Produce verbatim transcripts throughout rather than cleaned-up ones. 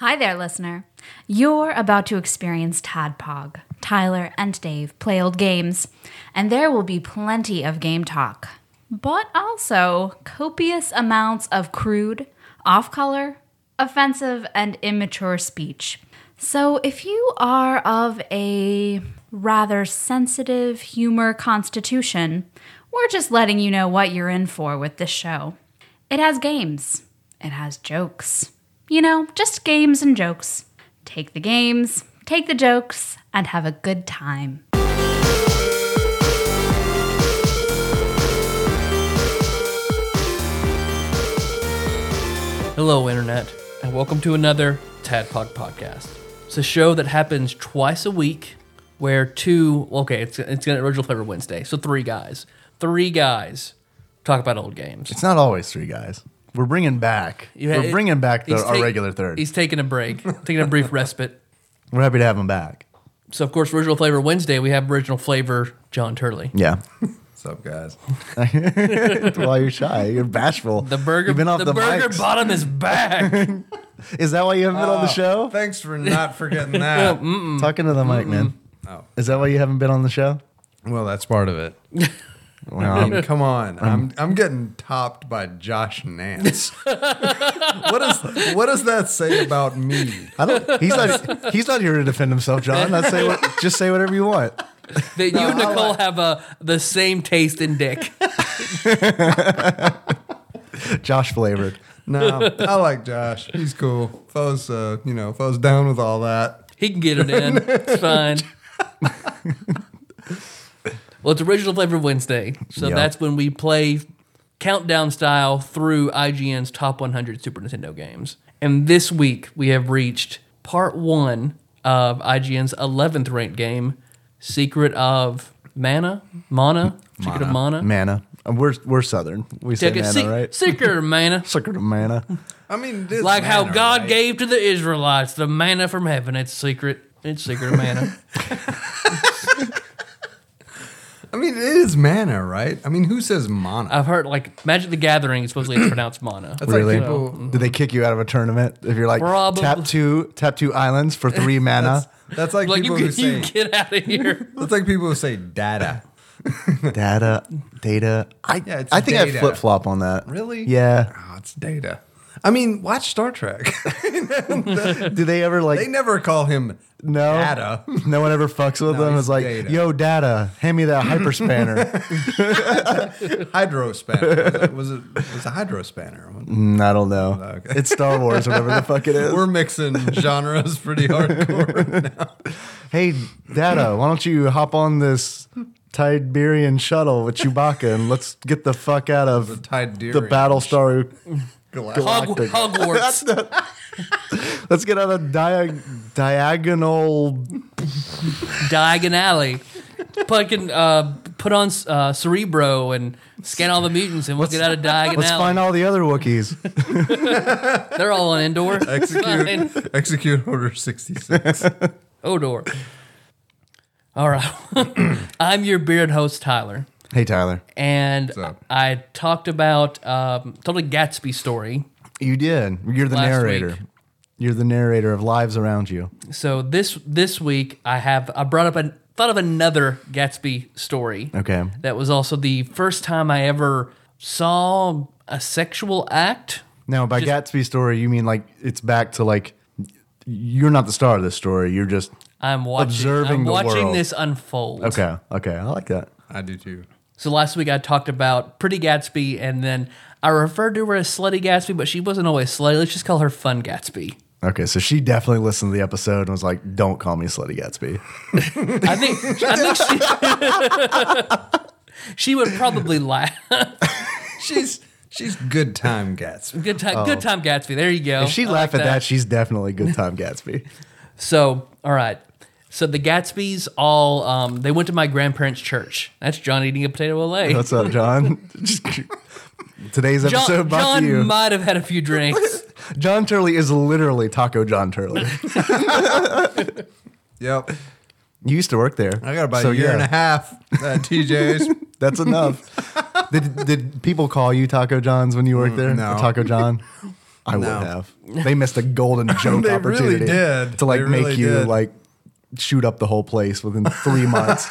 Hi there, listener. You're about to experience Tadpog. Tyler and Dave play old games, and there will be plenty of game talk, but also copious amounts of crude, off-color, offensive, and immature speech. So if you are of a rather sensitive humor constitution, we're just letting you know what you're in for with this show. It has games. It has jokes. You know, just games and jokes. Take the games, take the jokes, and have a good time. Hello, Internet, and welcome to another Tadpog podcast. It's a show that happens twice a week where two, okay, it's, it's an original flavor Wednesday, so three guys. Three guys talk about old games. It's not always three guys. We're bringing back. You We're had- bringing back the, he's our take- regular third. He's taking a break, taking a brief respite. We're happy to have him back. So, of course, original flavor Wednesday, we have original flavor John Turley. Yeah. What's up, guys? Why you're shy? You're bashful. The burger, You've been off the, the, burger mics. bottom is back. Is that why you haven't been on the show? Thanks for not forgetting that. Talking to the mic, man. Oh. Is that why you haven't been on the show? Well, that's part of it. Well, I mean, come on. I'm I'm getting topped by Josh Nance. what does what does that say about me? I don't. He's not. He's not here to defend himself, John. Not say what. Just say whatever you want. That you and Nicole have uh, the same taste in dick. Josh flavored. No, I like Josh. He's cool. Fo's, uh, you know, Fo's down with all that. He can get it in. It's fine. Well, it's original flavor Wednesday, so Yep. that's when we play countdown style through I G N's top one hundred Super Nintendo games. And this week we have reached part one of I G N's eleventh ranked game, Secret of Mana, Mana, Secret of Mana. Mana. Uh, We're we're southern. We say Take it, mana, Se- right? Secret of Mana. Secret of mana. I mean, it is Like how manna, God right? gave to the Israelites the manna from heaven. It's secret. It's Secret of Mana. I mean, it is mana, right? I mean, who says mana? I've heard like Magic the Gathering. Supposedly it's pronounced Mana. That's Really? like people. Did they kick you out of a tournament if you're like Probably. tap two tap two islands for three mana? That's like, Like you, people who can, say. you get out of here. That's like people who say data. Data, data. I Yeah, it's I think data. I flip flop on that. Really? Yeah. Oh, it's data. I mean, watch Star Trek. Do they ever like They never call him no data. No one ever fucks with No, them. he's It's like, data. yo, data, hand me that hyper spanner. Hydro spanner. Was it was it was a hydro spanner? Mm, I don't know. Okay. It's Star Wars, whatever the fuck it is. We're mixing genres pretty hardcore now. Hey, data, why don't you hop on this Tiberian shuttle with Chewbacca and let's get the fuck out of The Tiderian the Battlestar. Hog, Hogwarts. Let's get out of dia- diagonal. Diagon Alley. Fucking uh, put on uh, Cerebro and scan all the mutants and we'll get out of Diagon Let's Alley. find all the other Wookiees. They're all on Endor. Execute Fine. execute order sixty-six. Odor. All right. I'm your beard host, Tyler. Hey, Tyler. And What's up? I talked about, um, told a Gatsby story. You did. You're the Last narrator. week. You're the narrator of Lives Around You. So this this week I have I brought up a thought of another Gatsby story. Okay. That was also the first time I ever saw a sexual act. Now, by Just- Gatsby story, you mean like it's back to like you're not the star of this story. You're just I'm watching Observing I'm the watching world. this unfold. okay. Okay, I like that. I do too. So last week I talked about Pretty Gatsby, and then I referred to her as Slutty Gatsby, but she wasn't always slutty. Let's just call her Fun Gatsby. Okay, so she definitely listened to the episode and was like, "Don't call me Slutty Gatsby." I think I think she she would probably laugh. She's she's good time Gatsby. Good time, good time Gatsby. There you go. If she I laugh like at that. she's definitely good time Gatsby. So, all right. So the Gatsbys all um, they went to my grandparents' church. That's John eating a potato olay. What's up, John? Just- Today's episode John, brought John to you. might have had a few drinks. John Turley is literally Taco John Turley. Yep. You used to work there. I got about So, a year yeah, and a half at T J's. That's enough. did, did people call you Taco Johns when you worked there? no. Taco John? I would No. have. They missed a golden joke They really opportunity did. to like They make really you did. like shoot up the whole place within three months.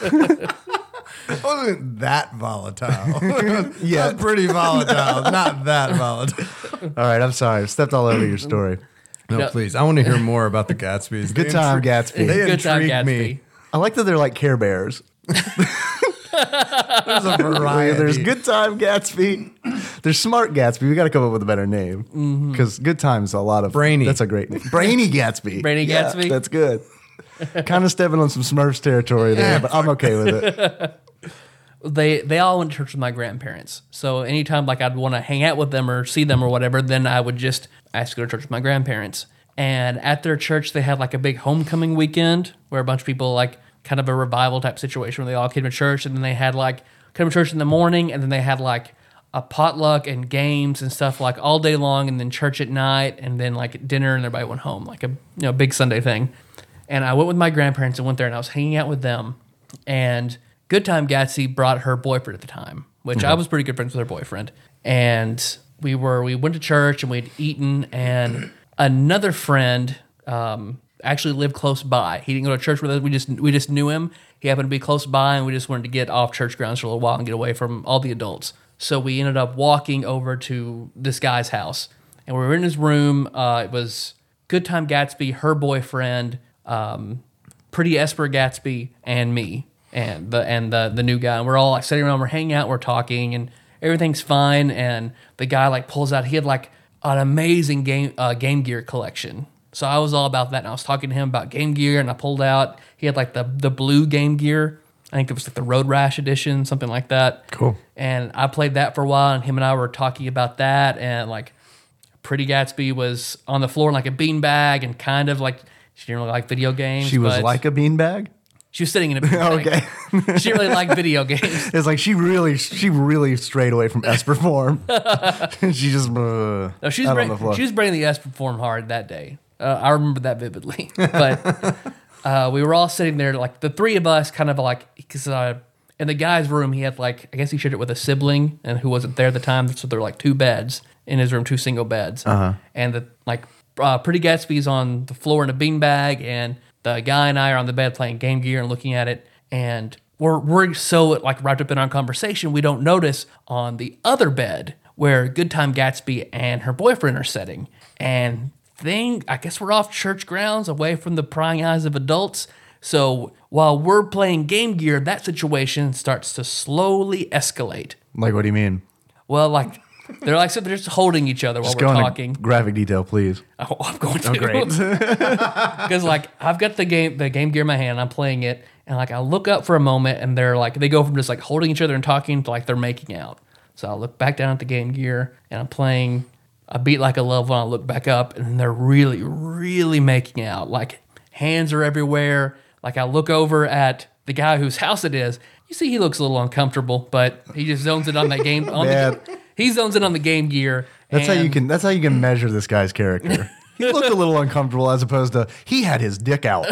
It wasn't that volatile. Yeah. That's pretty volatile. Not that volatile. All right, I'm sorry. I stepped all over your story. No, No. please. I want to hear more about the Gatsbys. Good They time, intri- Gatsby. They Good time, intrigue Gatsby. me. I like that they're like Care Bears. There's a variety. There's Good Time Gatsby. There's Smart Gatsby. We got to come up with a better name because Good Time's a lot of Brainy. That's a great name. Brainy Gatsby. Brainy Yeah, Gatsby? That's good. Kind of stepping on some Smurfs territory there, but I'm okay with it. They they all went to church with my grandparents. So anytime like I'd want to hang out with them or see them or whatever, then I would just ask to go to church with my grandparents. And at their church, they had like a big homecoming weekend where a bunch of people like kind of a revival type situation where they all came to church, and then they had like come to church in the morning, and then they had like a potluck and games and stuff like all day long, and then church at night, and then like dinner, and everybody went home, like a you know big Sunday thing. And I went with my grandparents and went there, and I was hanging out with them. And Good Time Gatsby brought her boyfriend at the time, which I was pretty good friends with her boyfriend. And we were we went to church and we'd eaten, and another friend um, actually lived close by. He didn't go to church with us. We just we just knew him. He happened to be close by, and we just wanted to get off church grounds for a little while and get away from all the adults. So we ended up walking over to this guy's house, and we were in his room. Uh, it was Good Time Gatsby, her boyfriend, um, Pretty Esper Gatsby, and me, and the and the the new guy. And we're all like sitting around, we're hanging out, we're talking, and everything's fine. And the guy like pulls out, he had like an amazing game uh, Game Gear collection. So I was all about that, and I was talking to him about Game Gear, and I pulled out, he had like the the blue Game Gear. I think it was like the Road Rash edition, something like that. Cool. And I played that for a while, and him and I were talking about that, and like Pretty Gatsby was on the floor like a beanbag, and kind of like she didn't really like video games. She was but like a beanbag. she was sitting in a beanbag. Okay. She didn't really like video games. It's like she really, she really strayed away from Esper form. She just uh, No, she was, out on bring, the floor. she was bringing the Esper form hard that day. Uh, I remember that vividly. But uh, we were all sitting there, like the three of us, kind of like, because uh, in the guy's room, he had like, I guess he shared it with a sibling and who wasn't there at the time. So there were like two beds in his room, two single beds. Uh-huh. And the like, uh, Pretty Gatsby's on the floor in a beanbag, and the guy and I are on the bed playing Game Gear and looking at it. And we're we're so like wrapped up in our conversation, we don't notice on the other bed where Good Time Gatsby and her boyfriend are sitting. And thing, I guess we're off church grounds, away from the prying eyes of adults. So while we're playing Game Gear, that situation starts to slowly escalate. Like, what do you mean? Well, like they're like so they're just holding each other while Just we're go into talking. graphic detail, please. Oh, I'm going to. Oh, great. Because like I've got the game the Game Gear in my hand, I'm playing it, and like I look up for a moment, and they're like they go from just like holding each other and talking to like they're making out. So I look back down at the Game Gear, and I'm playing a beat like a level, and I look back up, and they're really, really making out. Like hands are everywhere. Like I look over at the guy whose house it is. You see, he looks a little uncomfortable, but he just zones in on that game. On Man. the, he zones in on the Game Gear. That's how you and- can. That's how you can measure this guy's character. He looked a little uncomfortable, as opposed to he had his dick out.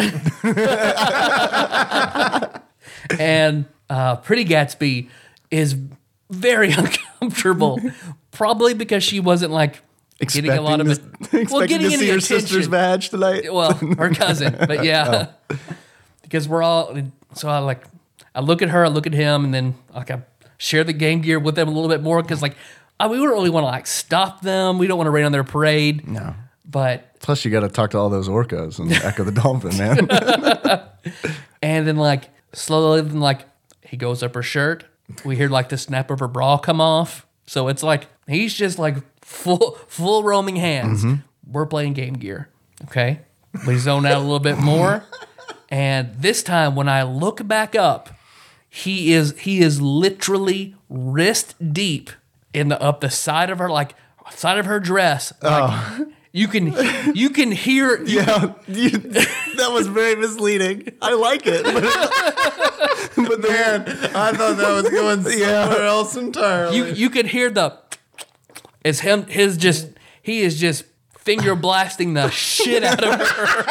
And uh, Pretty Gatsby is very uncomfortable, probably because she wasn't like getting a lot of to, it. expecting to see her sister's badge tonight. Well, her cousin, but yeah, because we're all. So I like, I look at her, I look at him, and then like I share the Game Gear with them a little bit more because like I, we don't really want to like stop them. We don't want to rain on their parade. No. But Plus, you got to talk to all those orcas and Echo the Dolphin, man. and then like slowly, then like he goes up her shirt. We hear like the snap of her bra come off. So it's like he's just like full full roaming hands. We're playing Game Gear. Okay. We zone out a little bit more. And this time when I look back up, he is he is literally wrist deep in the up the side of her like side of her dress. Like, you can you can hear you Yeah, you, that was very misleading. I like it, but, but the Man, I thought that was going somewhere else entirely. You you could hear the it's him his just he is just finger blasting the shit out of her.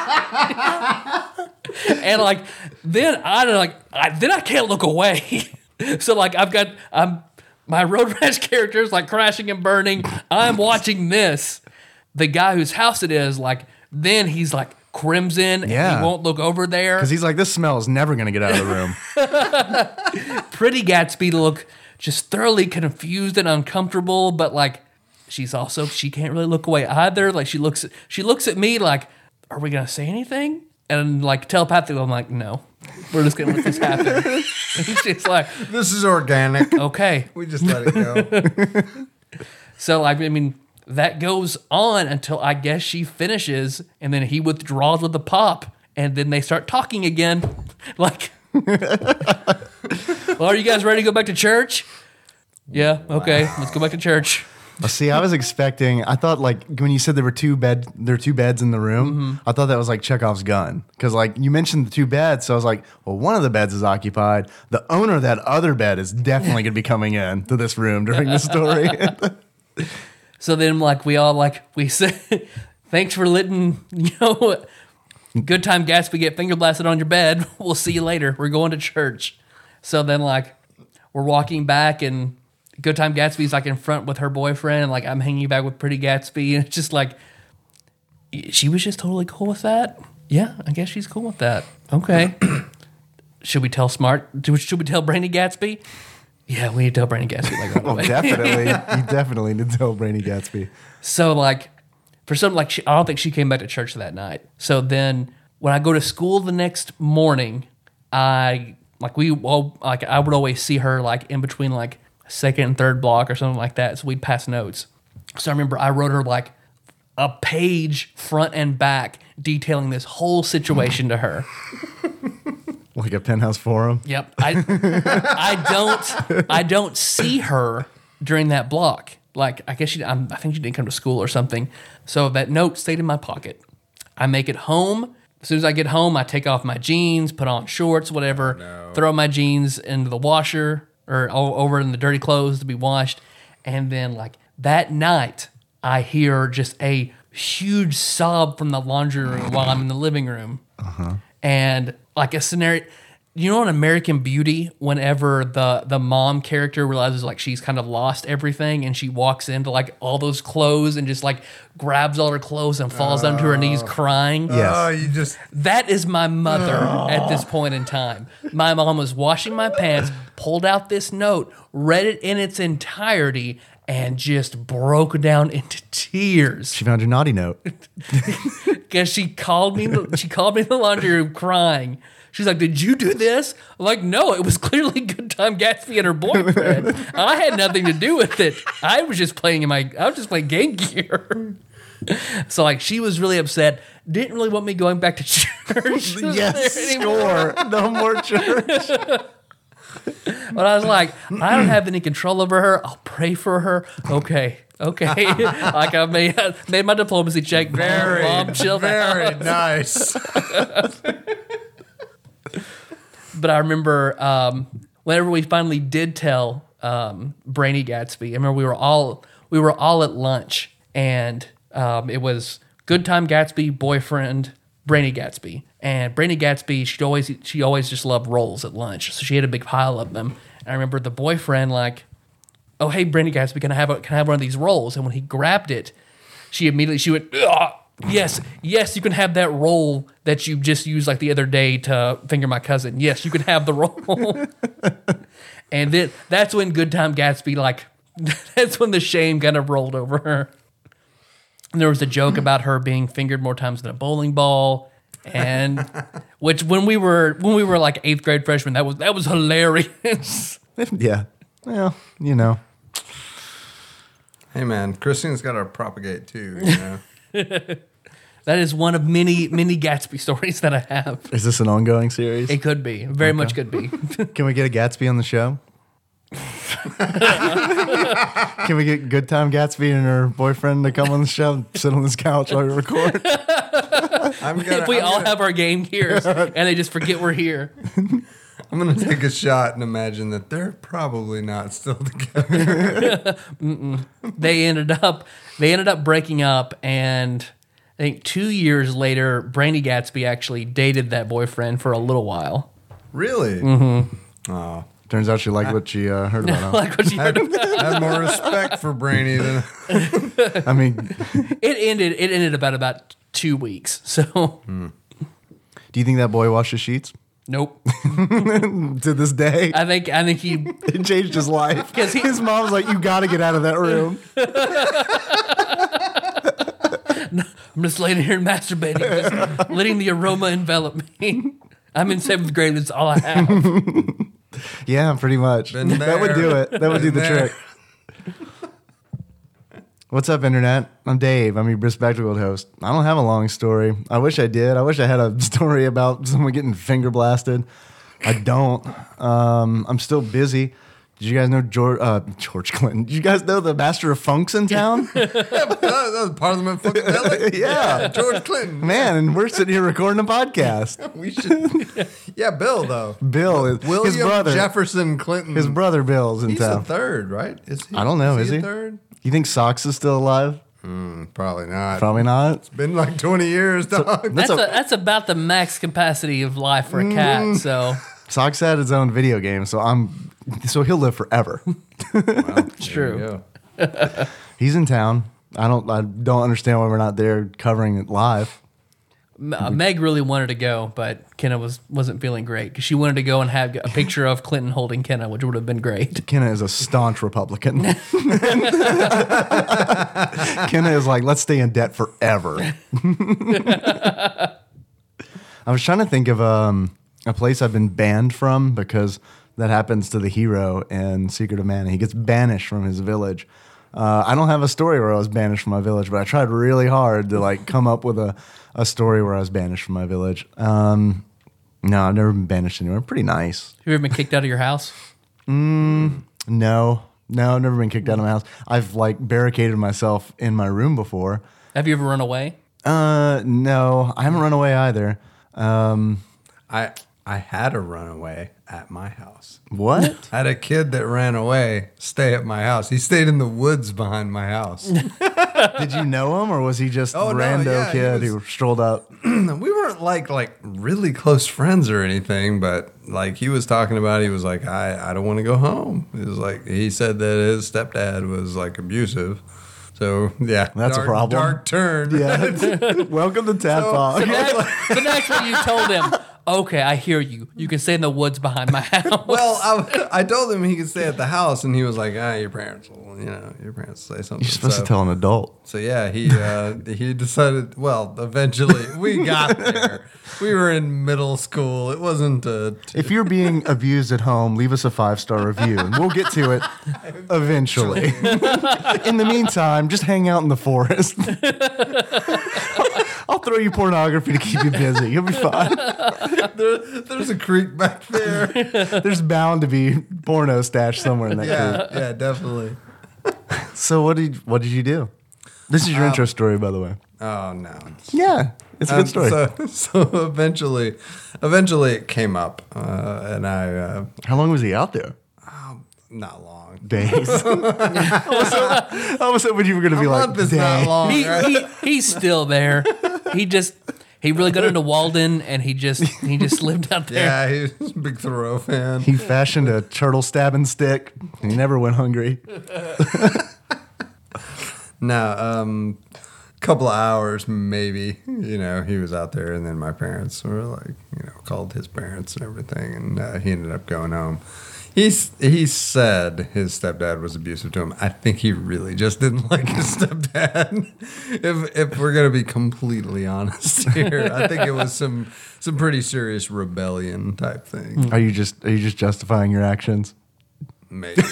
And like then I don't like I, then I can't look away. So like I've got I'm My Road Rash character is like crashing and burning. I'm watching this. The guy whose house it is, like, then he's like crimson and Yeah. he won't look over there. Because he's like, this smell is never going to get out of the room. Pretty Gatsby look just thoroughly confused and uncomfortable, but like she's also she can't really look away either. Like she looks at she looks at me like, are we gonna say anything? And like telepathically, I'm like, no, we're just gonna let this happen. And she's like, This is organic. okay. We just let it go. So like I mean that goes on until I guess she finishes, and then he withdraws with a pop, and then they start talking again. Like, well, are you guys ready to go back to church? Yeah, okay, let's go back to church. Well, see, I was expecting. I thought like when you said there were two bed, there were two beds in the room. Mm-hmm. I thought that was like Chekhov's gun because like you mentioned the two beds, so I was like, well, one of the beds is occupied. The owner of that other bed is definitely going to be coming in to this room during the story. So then, like, we all, like, we said, thanks for letting, you know, Good Time Gatsby get finger blasted on your bed. We'll see you later. We're going to church. So then, like, we're walking back, and Good Time Gatsby's, like, in front with her boyfriend, and, like, I'm hanging back with Pretty Gatsby, and it's just like, she was just totally cool with that? Yeah, I guess she's cool with that. Okay. Should we tell Smart? Should we tell Brainy Gatsby? Yeah, we need to tell Brainy Gatsby, like, right Oh, away. definitely, you definitely need to tell Brainy Gatsby. So, like, for some, like, she, I don't think she came back to church that night. So then, when I go to school the next morning, I like we all like I would always see her like in between like second and third block or something like that. So we'd pass notes. So I remember I wrote her like a page front and back detailing this whole situation to her. Like a penthouse forum. Yep. I I don't I don't see her during that block. Like I guess she I'm, I think she didn't come to school or something. So that note stayed in my pocket. I make it home. As soon as I get home, I take off my jeans, put on shorts, whatever, No. throw my jeans into the washer or o- over in the dirty clothes to be washed. And then like that night, I hear just a huge sob from the laundry room while I'm in the living room. Uh-huh. And like a scenario, you know, in American Beauty, whenever the the mom character realizes like she's kind of lost everything, and she walks into like all those clothes and just like grabs all her clothes and falls down to her knees crying. Yes. Oh, you just That is my mother at this point in time. My mom was washing my pants, pulled out this note, read it in its entirety, and just broke down into tears. She found your naughty note. Because she called me, she called me in the laundry room crying. She's like, "Did you do this?" I'm like, "No, it was clearly Good Time Gatsby and her boyfriend. I had nothing to do with it. I was just playing in my, I was just playing Game Gear." So like, she was really upset. Didn't really want me going back to church. Yes, there anymore. score. No more church. But I was like, I don't have any control over her. I'll pray for her. Okay. Okay. Like I made, made my diplomacy check. very, Mom, chill very out. nice. But I remember um, whenever we finally did tell um, Brainy Gatsby, I remember we were all we were all at lunch, and um, it was Good Time Gatsby, boyfriend, Brainy Gatsby, and Brainy Gatsby. She always she always just loved rolls at lunch, so she had a big pile of them. And I remember the boyfriend like, "Oh hey, Brainy Gatsby, can I have a, can I have one of these rolls?" And when he grabbed it, she immediately she went, "Ugh. Yes, yes, you can have that roll that you just used like the other day to finger my cousin. Yes, you can have the roll." And then that's when Good Time Gatsby, like, that's when the shame kind of rolled over her. And there was a joke about her being fingered more times than a bowling ball, and which when we were when we were like eighth grade freshmen, that was that was hilarious. Yeah. Well, you know. Hey man, Christine's got to propagate too. You know. That is one of many many Gatsby stories that I have. Is this an ongoing series? It could be, very much could be. Can we get a Gatsby on the show? Can we get Good Time Gatsby and her boyfriend to come on the show and sit on this couch while we record? I'm gonna, If we I'm all gonna, have our game gears and they just forget we're here. I'm gonna take a shot and imagine that they're probably not still together. They ended up they ended up breaking up, and I think two years later, Brainy Gatsby actually dated that boyfriend for a little while. Really? Mm-hmm. Oh, Turns out she liked what she uh, heard about him. Like what you heard I about. had more respect for Brainy than I mean, It ended. It ended about about two weeks. So do you think that boy washed his sheets? nope. To this day, I think I think he. it changed his life. 'Cause he- His mom's like, you got to get out of that room. I'm just laying here and masturbating, just letting the aroma envelop me. I'm in seventh grade. That's all I have. Yeah, pretty much. Been That would there. do it. That would do Been the there. trick. What's up, Internet? I'm Dave. I'm your bespectacled host. I don't have a long story. I wish I did. I wish I had a story about someone getting finger blasted. I don't. Um, I'm still busy. Did you guys know George, uh, George Clinton? Did you guys know the Master of Funk's in town? that was Parliament Funkadelic. Yeah. George Clinton. Man, and we're sitting here recording a podcast. We should. Yeah, Bill though. Bill, is, William his brother, Jefferson Clinton. his brother Bill's in He's town. a third, right? Is he? I don't know. Is, Is he? he? A third? You think Socks is still alive? Mm, probably not. Probably not. Been like twenty years, dog. That's a- a, that's about the max capacity of life for a cat. So Socks had his own video game, so I'm so he'll live forever. it's true. He's in town. I don't I don't understand why we're not there covering it live. M- uh, Meg really wanted to go, but Kenna was wasn't feeling great because she wanted to go and have a picture of Clinton holding Kenna, which would have been great. Kenna is a staunch Republican. Kenna is like, let's stay in debt forever. I was trying to think of um, a place I've been banned from because that happens to the hero in Secret of Mana. He gets banished from his village. Uh, I don't have a story where I was banished from my village, but I tried really hard to like come up with a, a story where I was banished from my village. Um, no, I've never been banished anywhere. Pretty nice. Have you ever been kicked out of your house? No, no, I've never been kicked out of my house. I've like barricaded myself in my room before. Have you ever run away? Uh, no, I haven't run away either. Um, I I had a runaway at my house. what? I had a kid that ran away stay at my house. He stayed in the woods behind my house. Did you know him, or was he just Oh, a no, rando yeah, he kid was- who strolled up? We weren't like like really close friends or anything, but like he was talking about, he was like, I, I don't want to go home. He was like, he said that his stepdad was like abusive. So yeah, That's a dark- problem. Dark turn. Yeah. Welcome to Tadpog. So that's, so that's what you told him. Okay, I hear you. You can stay in the woods behind my house. Well, I, I told him he could stay at the house, and he was like, "Ah, your parents will, you know, your parents say something." You're supposed so, to tell an adult. So yeah, he uh, he decided. Well, eventually we got there. We were in middle school. It wasn't. Uh, t- If you're being abused at home, leave us a five star review, and we'll get to it eventually. In the meantime, just hang out in the forest. I'll throw you pornography to keep you busy. You'll be fine. there, there's a creek back there. There's bound to be porno stashed somewhere in that Yeah, creek. yeah, definitely. So what did what did you do? This is your Um, intro story, by the way. Oh no. Yeah, it's a Um, good story. So, so eventually, eventually it came up, uh, and I uh, How long was he out there? not long. Days. I was hoping- I was hoping you were going to be A like, month is "Dang." not long. he, right? he he's still there. He just he really got into Walden and he just he just lived out there. Yeah, he was a big Thoreau fan. He fashioned a turtle stabbing stick. And he never went hungry. No, um, couple of hours maybe. You know, he was out there, and then my parents were like, you know, called his parents and everything, and uh, he ended up going home. He's he said his stepdad was abusive to him. I think he really just didn't like his stepdad. if if we're gonna be completely honest here, I think it was some some pretty serious rebellion type thing. Are you just are you just justifying your actions? Maybe.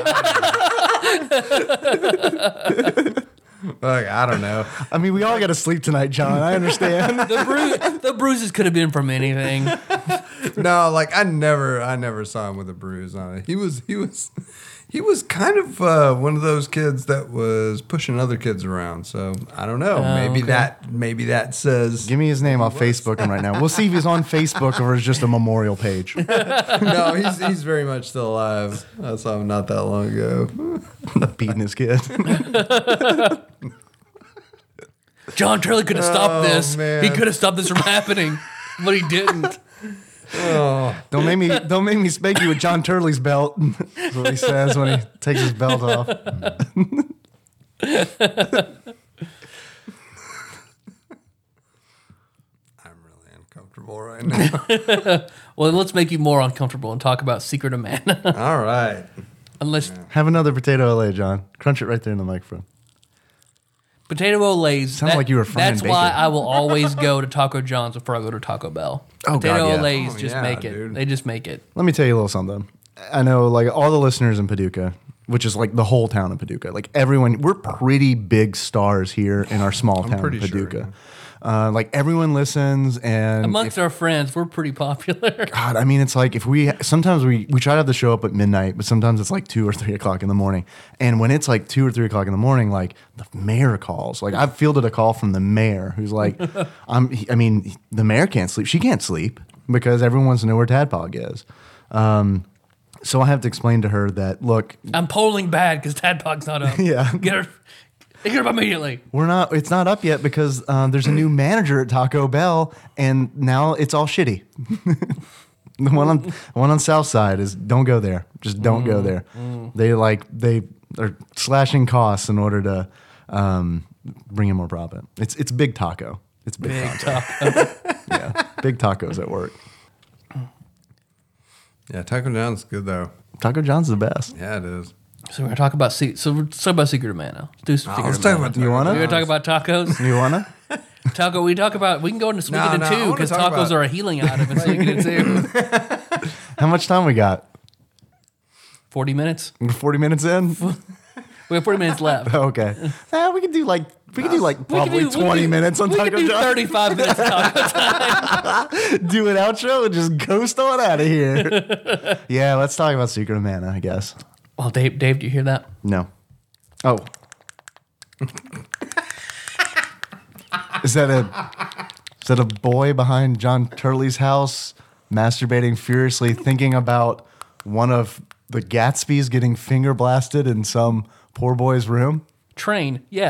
Like, I don't know. I mean, we all got to sleep tonight, John. I understand. The bru- the bruises could have been from anything. No, like I never, I never saw him with a bruise on it. He was, he was, he was kind of uh, one of those kids that was pushing other kids around. So I don't know. maybe okay. that, maybe that says Give me his name. I'll Facebook him right now. We'll see if he's on Facebook or it's just a memorial page. no. He's he's very much still alive. I saw him not that long ago. Beating his kid. John Turley could have stopped Oh, this. man. He could have stopped this from happening, but he didn't. Oh, Don't make me don't make me spank you with John Turley's belt. That's what he says when he takes his belt off. I'm really uncomfortable right now. Well, let's make you more uncomfortable and talk about Secret of Mana. All right. Unless Have another potato Olay, John. Crunch it right there in the microphone. potato Olays. Sounds like you were frying That's why bacon. I will always go to Taco John's before I go to Taco Bell. Oh, potato God, yeah. Olays Oh, just yeah, make it. dude. They just make it. Let me tell you a little something. I know, like, all the listeners in Paducah, which is like the whole town of Paducah, like everyone, we're pretty big stars here in our small town of pretty sure, Paducah. Uh, like everyone listens, and Amongst our friends, we're pretty popular. God, I mean, it's like if we sometimes we we try to have the show up at midnight, but sometimes it's like two or three o'clock in the morning. And when it's like two or three o'clock in the morning, like the mayor calls. Like I've fielded a call from the mayor who's like, "I'm." I mean, the mayor can't sleep. She can't sleep because everyone wants to know where Tadpog is. Um, so I have to explain to her that look, I'm polling bad because Tadpog's not up. Yeah. Get her, get her up immediately. we're not. It's not up yet because um, there's a new manager at Taco Bell, and now it's all shitty. The one on the one on South Side is don't go there. Just don't go there. They like they are slashing costs in order to um, bring in more profit. It's it's big taco. It's big, Big taco. Taco. Yeah, big tacos at work. Yeah, Taco John's good though. Taco John's the best. Yeah, it is. So we're gonna talk about se- so let's talk about Secret of Mana. Let's do some Oh, Secret let's of talk Mana. about Taco You wanna? We're gonna talk about tacos. You wanna? Taco. We talk about. We can go into No, Weekend no, I in two wanna because talk tacos about- are a healing item in Weekend in two. How much time we got? Forty minutes. We're forty minutes in. We have forty minutes left. Okay. Eh, we can do like we can do like We can probably do- we twenty can- minutes on we Taco can do John. thirty-five minutes of taco time. Do an outro and just ghost on out of here. Yeah, let's talk about Secret of Mana, I guess. Well, Dave, Dave, do you hear that? No. Oh. Is that a is that a boy behind John Turley's house masturbating furiously, thinking about one of the Gatsbys getting finger blasted in some poor boy's room? Train. Yes.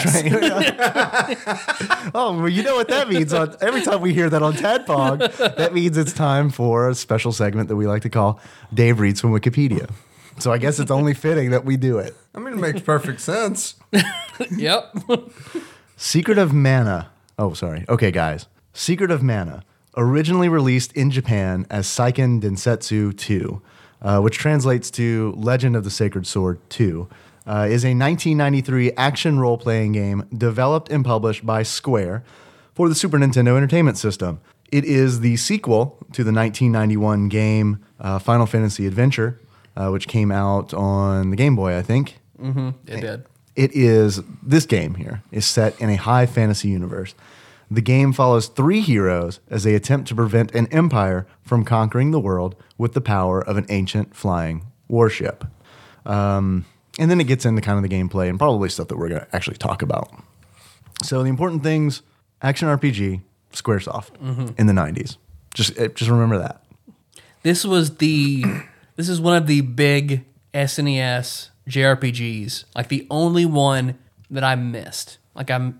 Oh, well, you know what that means. On, every time we hear that on Tadpog, that means it's time for a special segment that we like to call Dave Reads from Wikipedia. So I guess it's only fitting that we do it. I mean, it makes perfect sense. Yep. Secret of Mana. Oh, sorry. Okay, guys. Secret of Mana, originally released in Japan as Seiken Densetsu two, uh, which translates to Legend of the Sacred Sword two, uh, is a nineteen ninety-three action role-playing game developed and published by Square for the Super Nintendo Entertainment System. It is the sequel to the nineteen ninety-one game uh, Final Fantasy Adventure, uh, which came out on the Game Boy, I think. It did. It is, this game here is set in a high fantasy universe. The game follows three heroes as they attempt to prevent an empire from conquering the world with the power of an ancient flying warship. Um, and then it gets into kind of the gameplay and probably stuff that we're going to actually talk about. So the important things, action R P G, Squaresoft in the nineties. Just, eh, just remember that. This was the. This is one of the big S N E S J R P Gs. Like the only one that I missed. Like I'm.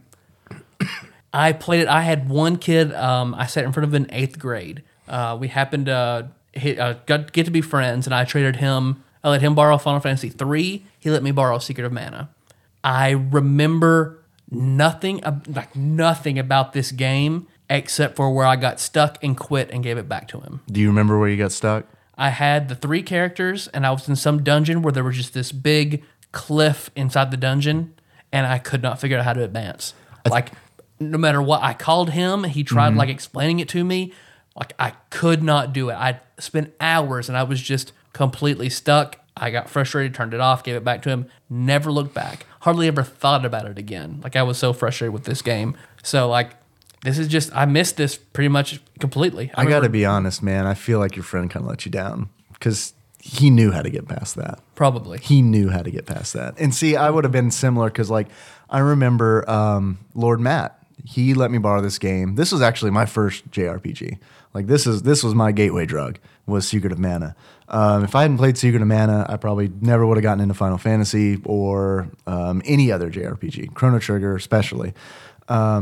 I played it. I had one kid. Um, I sat in front of in eighth grade. Uh, we happened to hit, uh, got, get to be friends, and I traded him. I let him borrow Final Fantasy three. He let me borrow Secret of Mana. I remember nothing, ab- like nothing about this game except for where I got stuck and quit and gave it back to him. Do you remember where you got stuck? I had the three characters, and I was in some dungeon where there was just this big cliff inside the dungeon, and I could not figure out how to advance. Like, no matter what, I called him, he tried like explaining it to me. Like, I could not do it. I spent hours, and I was just completely stuck. I got frustrated, turned it off, gave it back to him, never looked back. Hardly ever thought about it again. Like, I was so frustrated with this game. So, like, this is just, I missed this pretty much completely. I got to remember- be honest, man. I feel like your friend kind of let you down because he knew how to get past that. Probably. He knew how to get past that. And see, I would have been similar because, like, I remember um, Lord Matt. He let me borrow this game. This was actually my first J R P G. Like, this is this was my gateway drug, was Secret of Mana. Um, if I hadn't played Secret of Mana, I probably never would have gotten into Final Fantasy or um, any other J R P G, Chrono Trigger especially. Um,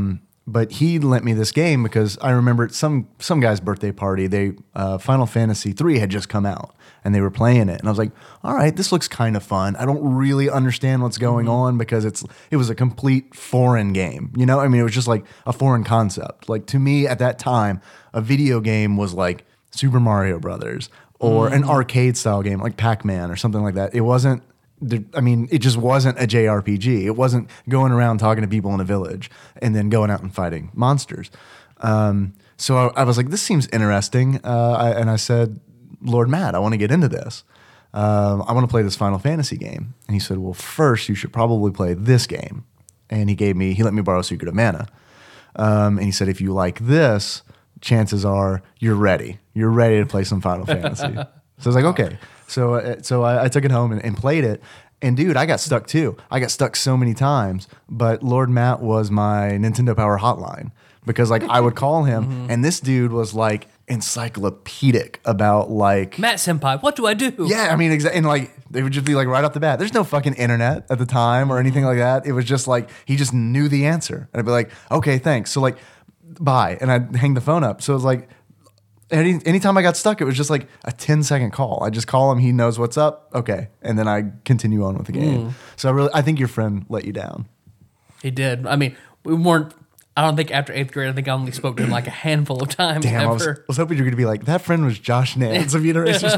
but he lent me this game because I remember at some some guy's birthday party. They uh, Final Fantasy three had just come out, and they were playing it, and I was like, "All right, this looks kind of fun." I don't really understand what's going mm-hmm. on because it's it was a complete foreign game. You know, I mean, it was just like a foreign concept. Like to me at that time, a video game was like Super Mario Brothers or mm-hmm. an arcade style game like Pac-Man or something like that. It wasn't. I mean, it just wasn't a J R P G. It wasn't going around talking to people in a village and then going out and fighting monsters. Um, so I, I was like, this seems interesting. Uh, I, and I said, Lord Matt, I want to get into this. Um, I want to play this Final Fantasy game. And he said, well, first you should probably play this game. And he gave me, he let me borrow Secret of Mana. Um, and he said, if you like this, chances are you're ready. You're ready to play some Final Fantasy. So I was like, okay. So, uh, so I, I took it home and, and played it. And dude, I got stuck too. I got stuck so many times. But Lord Matt was my Nintendo Power hotline because like I would call him, mm-hmm. and this dude was like encyclopedic about like Matt Senpai. What do I do? Yeah, I mean, exactly. And like they would just be like right off the bat. There's no fucking internet at the time or anything like that. It was just like he just knew the answer, and I'd be like, okay, thanks. So like, bye, and I'd hang the phone up. So it was like. Any anytime I got stuck, it was just like a ten second call. I just call him, he knows what's up, okay, and then I continue on with the game. Mm. So I really, I think your friend let you down. He did. I mean, we weren't. I don't think after eighth grade, I think I only spoke to him like a handful of times. Damn, ever. I was, I was hoping you were going to be like, that friend was Josh Nance of Uniracers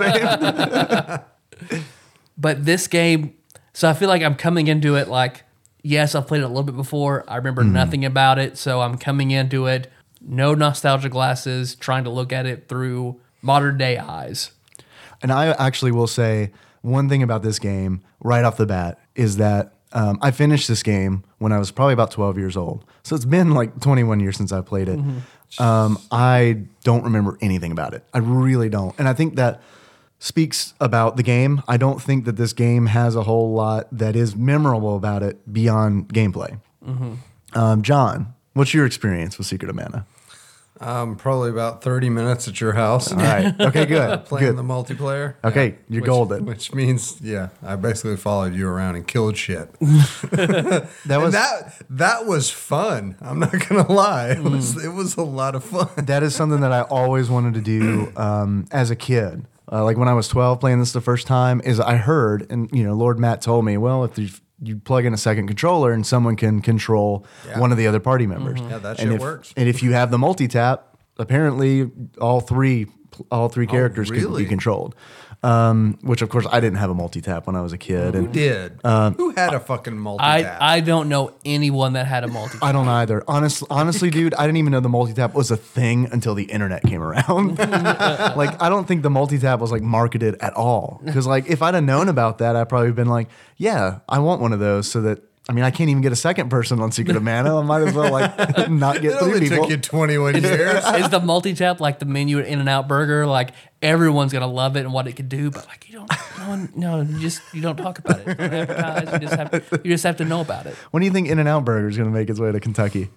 fame. But this game, so I feel like I'm coming into it like, yes, I've played it a little bit before. I remember mm. nothing about it, so I'm coming into it. No nostalgia glasses, trying to look at it through modern day eyes. And I actually will say one thing about this game right off the bat is that um, I finished this game when I was probably about twelve years old. So it's been like twenty-one years since I played it. Mm-hmm. Um, I don't remember anything about it. I really don't. And I think that speaks about the game. I don't think that this game has a whole lot that is memorable about it beyond gameplay. Mm-hmm. Um, John, what's your experience with Secret of Mana? Um, probably about thirty minutes at your house. All right. Okay, good. Playing good. the multiplayer. Okay, yeah. you're which, golden. Which means, yeah, I basically followed you around and killed shit. that was and that that was fun. I'm not gonna lie. It was mm. it was a lot of fun. That is something that I always wanted to do um, as a kid. Uh, like when I was twelve, playing this the first time, is I heard, and you know, Lord Matt told me, well, if you you plug in a second controller and someone can control yeah. one of the other party members. Mm-hmm. Yeah, that and shit if, works. And if you have the multi-tap, apparently all three all three characters oh, really? can be controlled. Um, which of course I didn't have a multi-tap when I was a kid. Who and, did? Um, Who had a fucking multi-tap? I, I don't know anyone that had a multi-tap. I don't either. Honestly, honestly, dude, I didn't even know the multi-tap was a thing until the internet came around. Like, I don't think the multi-tap was like marketed at all. Because like, if I'd have known about that, I'd probably been like, yeah, I want one of those so that. I mean, I can't even get a second person on Secret of Mana. I might as well like not get it three only people. Took you twenty-one years. Is the multi-tap like the menu at In-N-Out Burger? Like everyone's gonna love it and what it could do, but like you don't, no, one, no, you just you don't talk about it. You don't advertise. You just have, you just have to know about it. When do you think In-N-Out Burger is gonna make its way to Kentucky?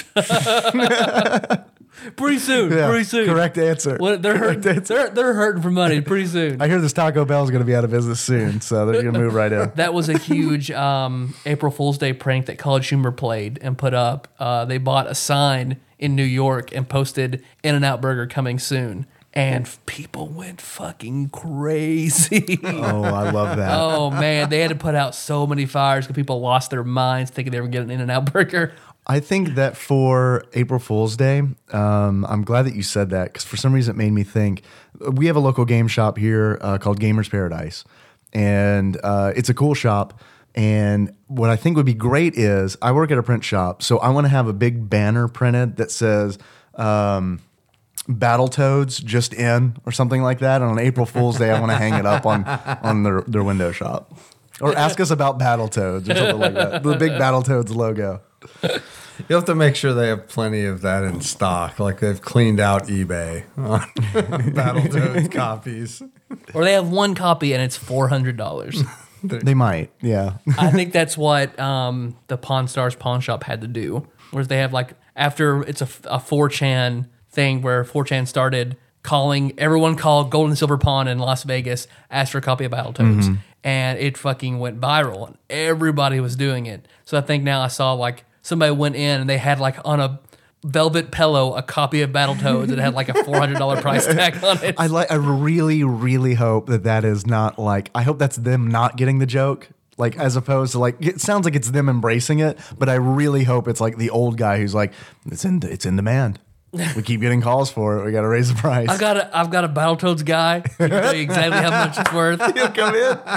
Pretty soon. Yeah, pretty soon. Correct answer. Well, they're hurting. They're, they're hurting for money pretty soon. I hear this Taco Bell is going to be out of business soon, so they're going to move right in. That was a huge um, April Fool's Day prank that College Humor played and put up. Uh, they bought a sign in New York and posted In-N-Out Burger coming soon. And people went fucking crazy. Oh, I love that. Oh, man. They had to put out so many fires because people lost their minds thinking they were getting an In-N-Out Burger. I think that for April Fool's Day, um, I'm glad that you said that because for some reason it made me think. We have a local game shop here uh, called Gamers Paradise, and uh, it's a cool shop. And what I think would be great is I work at a print shop, so I want to have a big banner printed that says um, Battletoads just in or something like that. And on April Fool's Day, I want to hang it up on, on their, their window shop. Or ask us about Battletoads or something like that. The big Battletoads logo. You have to make sure they have plenty of that in stock. Like they've cleaned out eBay on Battletoads copies. Or they have one copy and it's four hundred dollars. They might, yeah. I think that's what um, the Pawn Stars Pawn Shop had to do. Whereas they have like, after it's a, a four chan thing where four chan started calling, everyone called Gold and Silver Pawn in Las Vegas, asked for a copy of Battletoads. Mm-hmm. And it fucking went viral and everybody was doing it. So I think now I saw like somebody went in and they had like on a velvet pillow a copy of Battletoads that had like a four hundred dollars price tag on it. I like. I really, really hope that that is not like. I hope that's them not getting the joke. Like, as opposed to like, it sounds like it's them embracing it, but I really hope it's like the old guy who's like, it's in, it's in demand. We keep getting calls for it. We got to raise the price. I've got a, I've got a Battletoads guy who can tell you exactly how much it's worth. He'll come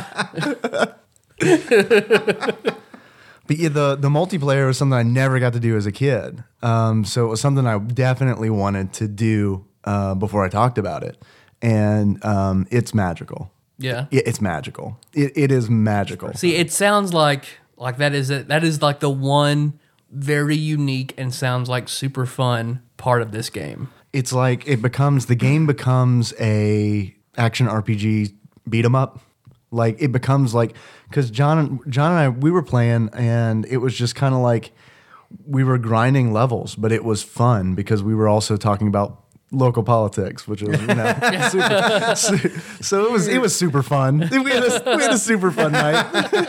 in. But yeah, the, the multiplayer was something I never got to do as a kid. Um, so it was something I definitely wanted to do uh, before I talked about it. And um, it's magical. Yeah. It, it's magical. It, it is magical. See, it sounds like like that is it. That is like the one very unique and sounds like super fun part of this game. It's like it becomes, the game becomes a action R P G beat 'em up. Like it becomes like, because John, John and I, we were playing and it was just kind of like we were grinding levels, but it was fun because we were also talking about local politics, which is, you know, super, su- so it was it was super fun. We had a, we had a super fun night.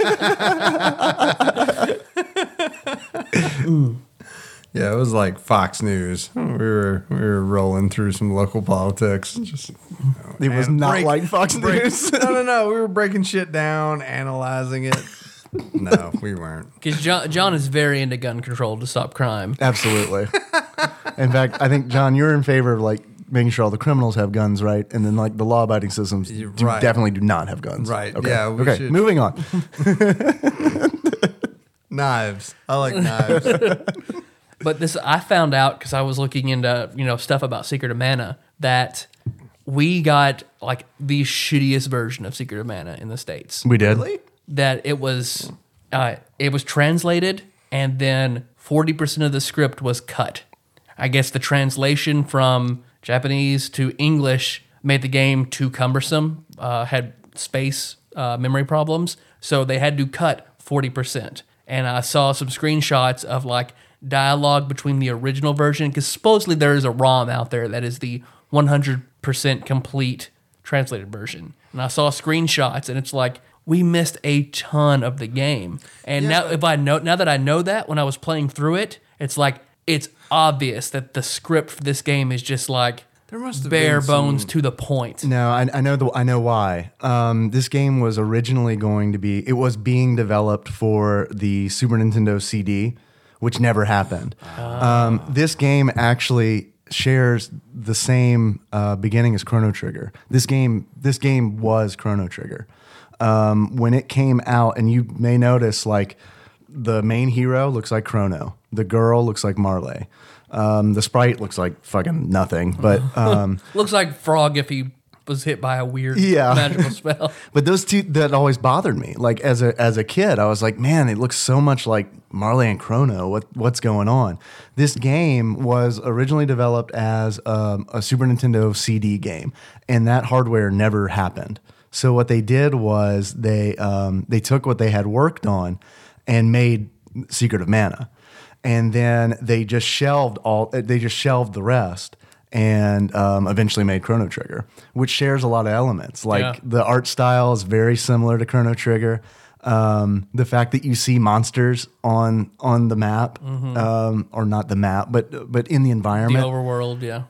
Yeah, it was like Fox News. We were we were rolling through some local politics. Just you know, It was and not break- like Fox break- News. No, no, no. We were breaking shit down, analyzing it. No, we weren't. Because John, John is very into gun control to stop crime. Absolutely. In fact, I think, John, you're in favor of like making sure all the criminals have guns, right? And then like the law-abiding systems do Right. definitely do not have guns. Right, Okay. yeah, we Okay. should- Moving on. Knives. I like knives. But this, I found out because I was looking into you know stuff about Secret of Mana that we got like the shittiest version of Secret of Mana in the States. We did. Really? That it was, uh, it was translated and then forty percent of the script was cut. I guess the translation from Japanese to English made the game too cumbersome, uh, had space uh, memory problems, so they had to cut forty percent. And I saw some screenshots of like dialogue between the original version, because supposedly there is a ROM out there that is the one hundred percent complete translated version. And I saw screenshots, and it's like, we missed a ton of the game. And Yeah, now, but- if I know now that I know that, when I was playing through it, it's like it's obvious that the script for this game is just like There must have bare been some- bones to the point. No, I, I know the I know why. Um, this game was originally going to be. It was being developed for the Super Nintendo C D, which never happened. Um, this game actually shares the same uh, beginning as Chrono Trigger. This game, this game was Chrono Trigger. Um, when it came out, and you may notice, like the main hero looks like Chrono, the girl looks like Marley. Um, the sprite looks like fucking nothing, but um, Looks like Frog if he was hit by a weird Yeah. magical spell. but those two that always bothered me. Like as a as a kid, I was like, man, it looks so much like Marley and Chrono. What what's going on? This game was originally developed as um, a Super Nintendo C D game, and that hardware never happened. So what they did was they um, they took what they had worked on and made Secret of Mana. And then they just shelved all. They just shelved the rest, and um, eventually made Chrono Trigger, which shares a lot of elements. Like Yeah. the art style is very similar to Chrono Trigger. Um, the fact that you see monsters on on the map, um, or not the map, but but in the The environment, overworld, yeah.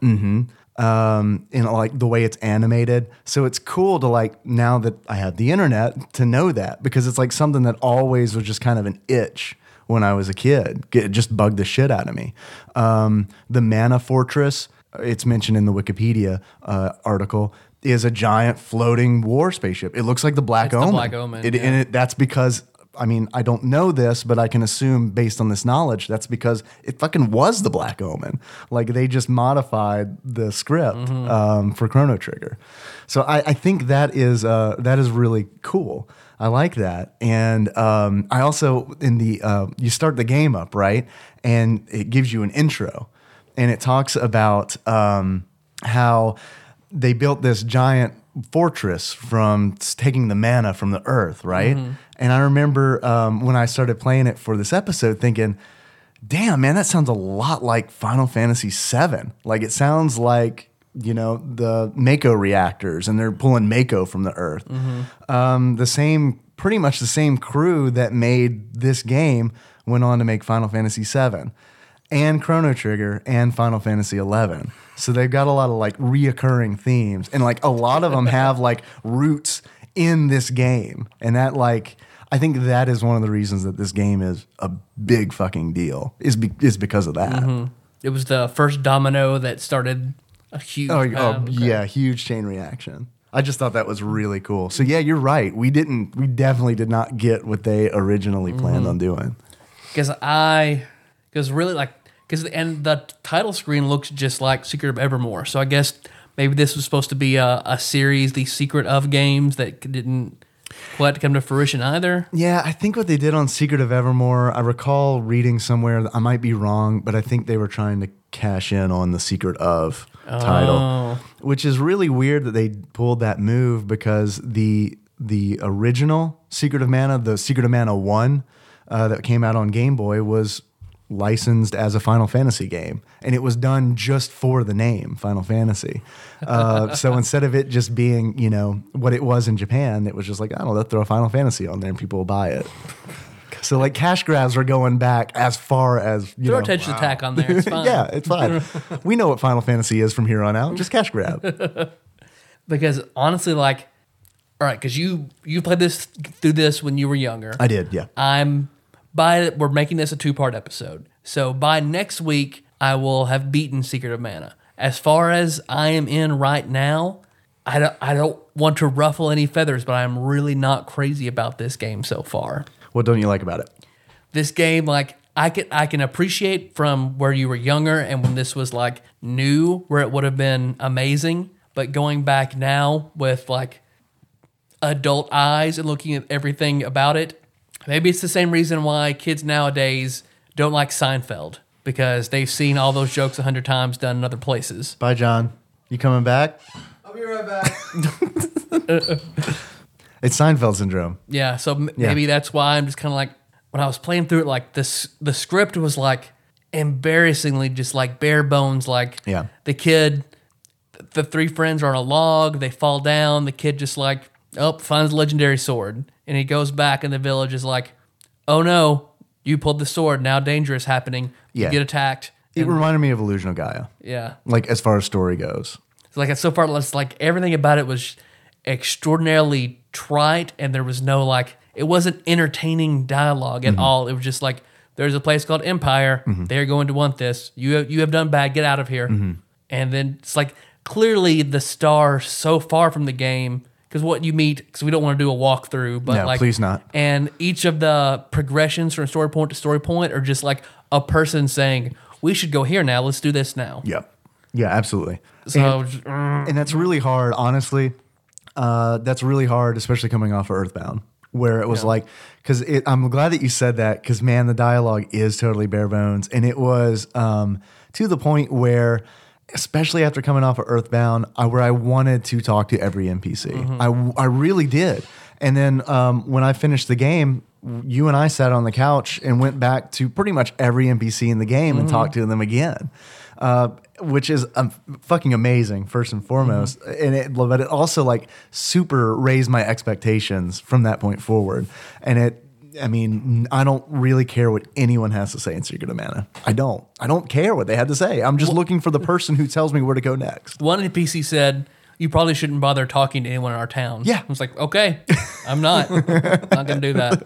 um, and like the way it's animated. So it's cool to like now that I have the internet to know that, because it's like something that always was just kind of an itch when I was a kid. It just bugged the shit out of me. Um, the Mana Fortress, it's mentioned in the Wikipedia uh, article, is a giant floating war spaceship. It looks like the Black It's the Omen. Black Omen, It, yeah. And it, that's because, I mean, I don't know this, but I can assume based on this knowledge, that's because it fucking was the Black Omen. Like they just modified the script Mm-hmm. um, for Chrono Trigger. So I, I think that is uh, that is really cool. I like that. And um, I also, in the, uh, you start the game up, right? And it gives you an intro. And it talks about um, how they built this giant fortress from s- taking the mana from the earth, right? And I remember um, when I started playing it for this episode thinking, damn, man, that sounds a lot like Final Fantasy seven. Like it sounds like, you know, the Mako reactors, and they're pulling Mako from the earth. Um, the same, pretty much the same crew that made this game went on to make Final Fantasy seven. and Chrono Trigger and Final Fantasy eleven. So they've got a lot of like reoccurring themes, and like a lot of them have like roots in this game, and that like I think that is one of the reasons that this game is a big fucking deal is be- is because of that. Mm-hmm. It was the first domino that started a huge. Oh, uh, oh yeah, huge chain reaction. I just thought that was really cool. So yeah, you're right. We didn't. We definitely did not get what they originally planned Mm-hmm. on doing. Because I, because really like, because and the title screen looks just like Secret of Evermore. So I guess maybe this was supposed to be a, a series, the Secret of games that didn't quite come to fruition either. Yeah, I think what they did on Secret of Evermore, I recall reading somewhere, I might be wrong, but I think they were trying to cash in on the Secret of title, Oh. which is really weird that they pulled that move because the the original Secret of Mana, the Secret of Mana one uh, that came out on Game Boy was licensed as a Final Fantasy game, and it was done just for the name Final Fantasy. Uh, so instead of it just being, you know, what it was in Japan, it was just like, I don't know, let's throw a Final Fantasy on there and people will buy it. So like cash grabs are going back as far as, you Throw know. a touch attack on there. It's fine. Yeah, it's fine. We know what Final Fantasy is from here on out. Just cash grab. Because honestly, like, all right, because you you played this through this when you were younger. I did, yeah. I'm by we're making this a two part episode. So by next week, I will have beaten Secret of Mana. As far as I am in right now, I don't I don't want to ruffle any feathers, but I'm really not crazy about this game so far. What don't you like about it? This game, like I can I can appreciate from where you were younger and when this was like new, where it would have been amazing. But going back now with like adult eyes and looking at everything about it, maybe it's the same reason why kids nowadays don't like Seinfeld, because they've seen all those jokes a hundred times done in other places. Bye, John. You coming back? I'll be right back. It's Seinfeld syndrome. Yeah, so m- Yeah. maybe that's why I'm just kind of like, when I was playing through it, like this, the script was like embarrassingly just like bare bones. Like Yeah. the kid, the three friends are on a log, they fall down. The kid just like, oh, finds a legendary sword, and he goes back, and the village is like, oh no, you pulled the sword. Now danger is happening. Yeah. You get attacked. It And- reminded me of Illusion of Gaia, yeah. like as far as story goes. So like so far, it's like everything about it was extraordinarily trite, and there was no like, it wasn't entertaining dialogue at all. It was just like, there's a place called Empire. They're going to want this. You have, you have done bad. Get out of here. And then it's like clearly the star so far from the game, because what you meet, because we don't want to do a walkthrough, but No, like please not. And each of the progressions from story point to story point are just like a person saying, "We should go here now. Let's do this now." Yeah. Yeah, absolutely. So. And, and that's really hard, honestly. Uh, that's really hard, especially coming off of Earthbound, where it was Yeah. like, because I'm glad that you said that, because man, the dialogue is totally bare bones, and it was um, to the point where, especially after coming off of Earthbound, I, where I wanted to talk to every N P C. I, I really did. And then um, when I finished the game, you and I sat on the couch and went back to pretty much every N P C in the game and talked to them again, uh, which is um, fucking amazing, first and foremost. And it, but it also like super raised my expectations from that point forward. And it, I mean, I don't really care what anyone has to say in Secret of Mana. I don't. I don't care what they had to say. I'm just looking for the person who tells me where to go next. One N P C said, "You probably shouldn't bother talking to anyone in our town." Yeah. I was like, okay, I'm not. not going to do that.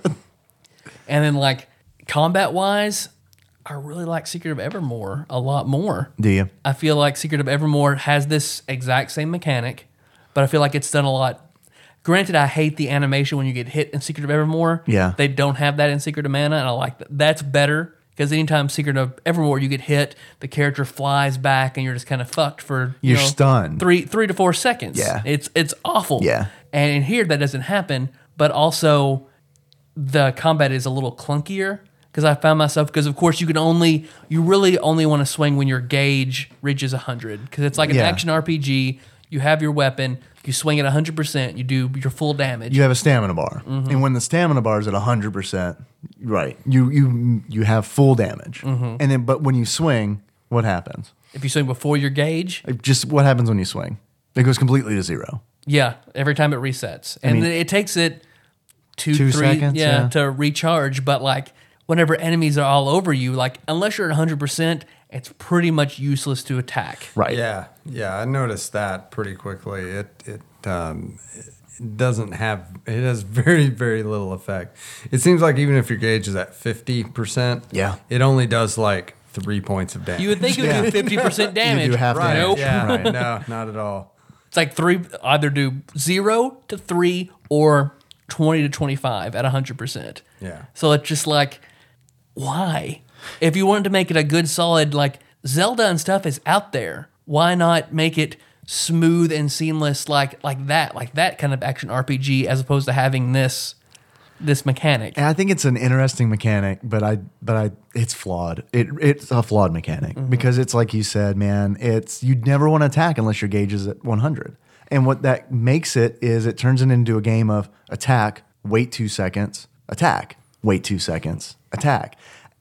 And then, like, combat wise, I really like Secret of Evermore a lot more. Do you? I feel like Secret of Evermore has this exact same mechanic, but I feel like it's done a lot. Granted, I hate the animation when you get hit in Secret of Evermore. Yeah. They don't have that in Secret of Mana, and I like that. That's better, because anytime Secret of Evermore you get hit, the character flies back and you're just kind of fucked for you You're know, stunned. Three three to four seconds. Yeah. It's it's awful. Yeah. And in here that doesn't happen, but also the combat is a little clunkier, because I found myself, because of course you can only, you really only want to swing when your gauge reaches one hundred, because it's like an Yeah. action R P G. You have your weapon, you swing at one hundred percent, you do your full damage. You have a stamina bar, and when the stamina bar is at hundred percent, right, you you you have full damage. And then, but when you swing, what happens? If you swing before your gauge, Like, just what happens when you swing? It goes completely to zero. yeah, every time it resets. And mean- then it takes it two, Two three, seconds, yeah, yeah. to recharge, but like whenever enemies are all over you, like unless you're at one hundred percent, it's pretty much useless to attack. Right. Yeah, yeah, I noticed that pretty quickly. It it um, it doesn't have it has very very little effect. It seems like even if your gauge is at fifty percent, Yeah. it only does like three points of damage. You would think it would Yeah. do fifty percent damage. You do half right? damage. Nope. Yeah, Right. no, not at all. It's like three, either do zero to three or twenty to twenty-five at one hundred percent. Yeah. So it's just like, why? If you wanted to make it a good solid, like Zelda and stuff is out there, why not make it smooth and seamless like like that, like that kind of action R P G as opposed to having this this mechanic? And I think it's an interesting mechanic, but I but I it's flawed. It it's a flawed mechanic because it's like you said, man. It's you never want to attack unless your gauge is at one hundred. And what that makes it is it turns it into a game of attack, wait two seconds, attack, wait two seconds, attack.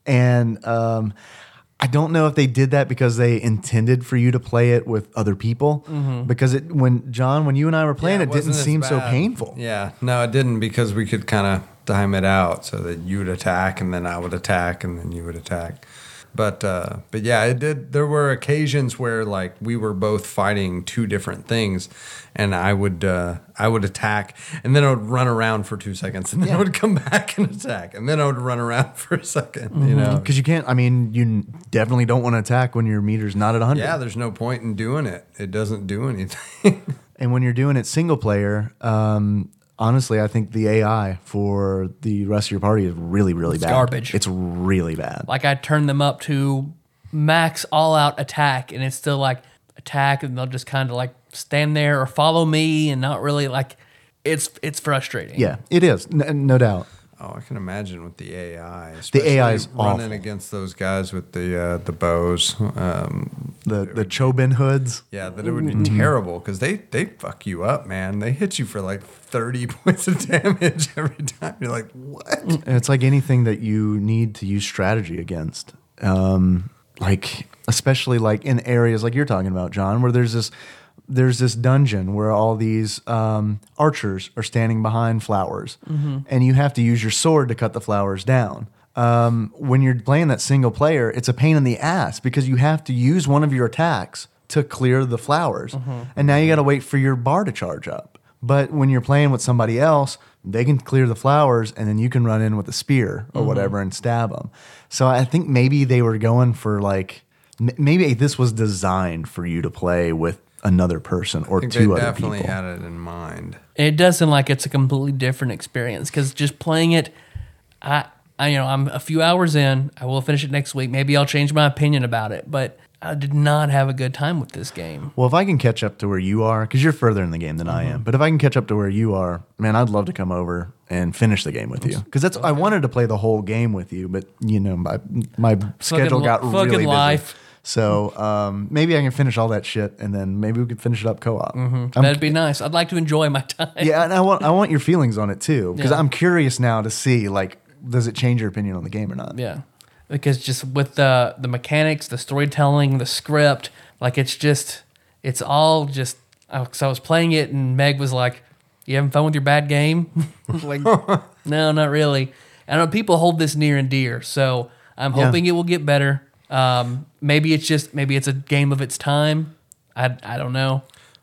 And um, I don't know if they did that because they intended for you to play it with other people. Because it when John, when you and I were playing, Yeah, it, didn't wasn't as seem so bad. painful. Yeah, no, it didn't because we could kind of time it out so that you would attack and then I would attack and then you would attack. But uh, but yeah, it did. There were occasions where like we were both fighting two different things, and I would uh, I would attack, and then I would run around for two seconds, and then I would come back and attack, and then I would run around for a 2nd You know, Because you can't, I mean, you definitely don't want to attack when your meter's not at one hundred. yeah. There's no point in doing it. It doesn't do anything. And when you're doing it single player, um, honestly, I think the A I for the rest of your party is really, really bad. garbage. It's really bad. Like I turn them up to max all out attack and it's still like attack and they'll just kind of like stand there or follow me and not really like it's it's frustrating. Yeah, it is. N- no doubt. Oh, I can imagine with the A I. The A I is especially running awful. against those guys with the uh, the bows. Um, The the Chobin hoods. yeah, that it would be terrible because they they fuck you up, man. They hit you for like thirty points of damage every time. You're like, what? And it's like anything that you need to use strategy against. Um, like especially like in areas like you're talking about, John, where there's this there's this dungeon where all these um, archers are standing behind flowers, and you have to use your sword to cut the flowers down. Um, when you're playing that single player, it's a pain in the ass because you have to use one of your attacks to clear the flowers, and now you got to wait for your bar to charge up. But when you're playing with somebody else, they can clear the flowers, and then you can run in with a spear or whatever and stab them. So I think maybe they were going for like m- maybe this was designed for you to play with another person or I think two they other definitely people. had it in mind. And it does seem like it's a completely different experience because just playing it, I, I, you know, I'm a few hours in. I will finish it next week. Maybe I'll change my opinion about it, but I did not have a good time with this game. Well, if I can catch up to where you are, because you're further in the game than I am, but if I can catch up to where you are, man, I'd love to come over and finish the game with you. Because that's I wanted to play the whole game with you, but you know my my schedule li- got fucking really busy. life. So um, maybe I can finish all that shit, and then maybe we could finish it up co-op. I'm- That'd be nice. I'd like to enjoy my time. yeah, and I want I want your feelings on it too, because Yeah. I'm curious now to see like does it change your opinion on the game or not? Yeah, because just with the the mechanics, the storytelling, the script, like it's just it's all just. So I was playing it, and Meg was like, "You having fun with your bad game?" Like, no, not really. I know people hold this near and dear, so I'm Yeah. hoping it will get better. Um, maybe it's just maybe it's a game of its time. I I don't know.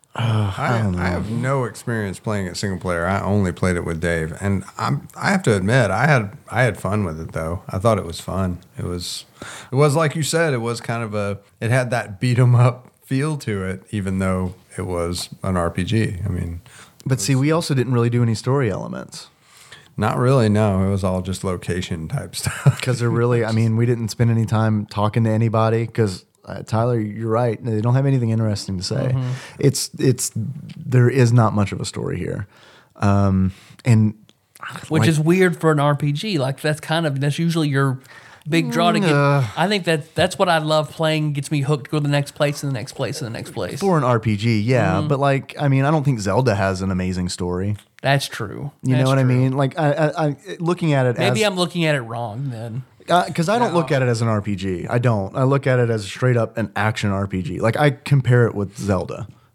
I, I have no experience playing it single player. I only played it with Dave, and I'm I have to admit I had I had fun with it though. I thought it was fun. It was it was like you said. It was kind of a it had that beat 'em up feel to it, even though it was an R P G. I mean, But see, we also didn't really do any story elements. not really. No, it was all just location type stuff. Because they're really, I mean, we didn't spend any time talking to anybody because uh, Tyler, you're right. They don't have anything interesting to say. It's, it's, there is not much of a story here. Um, and Which like- is weird for an R P G. Like that's kind of that's usually your big draw to get. Uh. I think that that's what I love playing. Gets me hooked. Go to the next place and the next place and the next place. for an R P G, yeah. But like, I mean, I don't think Zelda has an amazing story. That's true. You That's know what I true. mean? Like, I, I, I looking at it Maybe as, I'm looking at it wrong then. because I don't look at it as an R P G. I don't. I look at it as straight up an action R P G. Like I compare it with Zelda.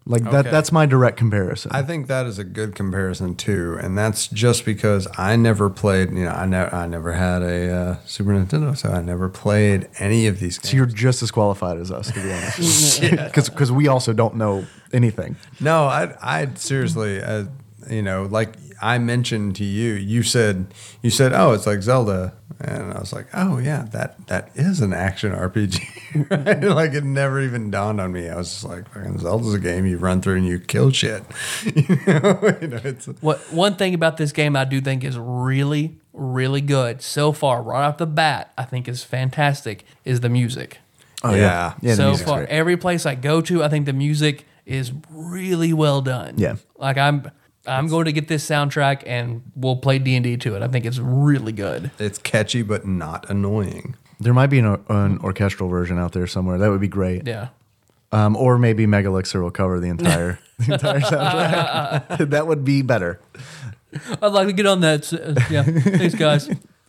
Like that. Okay. That's my direct comparison. I think that is a good comparison too, and that's just because I never played. You know, I never, I never had a uh, Super Nintendo, so I never played any of these games. so you're just as qualified as us, to be honest, because we also don't know anything. No, I, I seriously, uh, you know, like I mentioned to you, you said, you said, oh, it's like Zelda, and I was like, oh yeah, that that is an action R P G, right? Like it never even dawned on me. I was just like, fucking Zelda's a game you run through and you kill shit. you know, you know it's What one thing about this game I do think is really, really good so far, right off the bat, I think is fantastic, is the music. Oh Yeah. yeah, the so music's far, great. every place I go to, I think the music is really well done. Yeah. Like I'm I'm going to get this soundtrack and we'll play D and D to it. I think it's really good. it's catchy but not annoying. There might be an, an orchestral version out there somewhere. That would be great. Yeah. Um, or maybe Megalixer will cover the entire the entire soundtrack. That would be better. I'd like to get on that. Uh, yeah. Thanks, guys.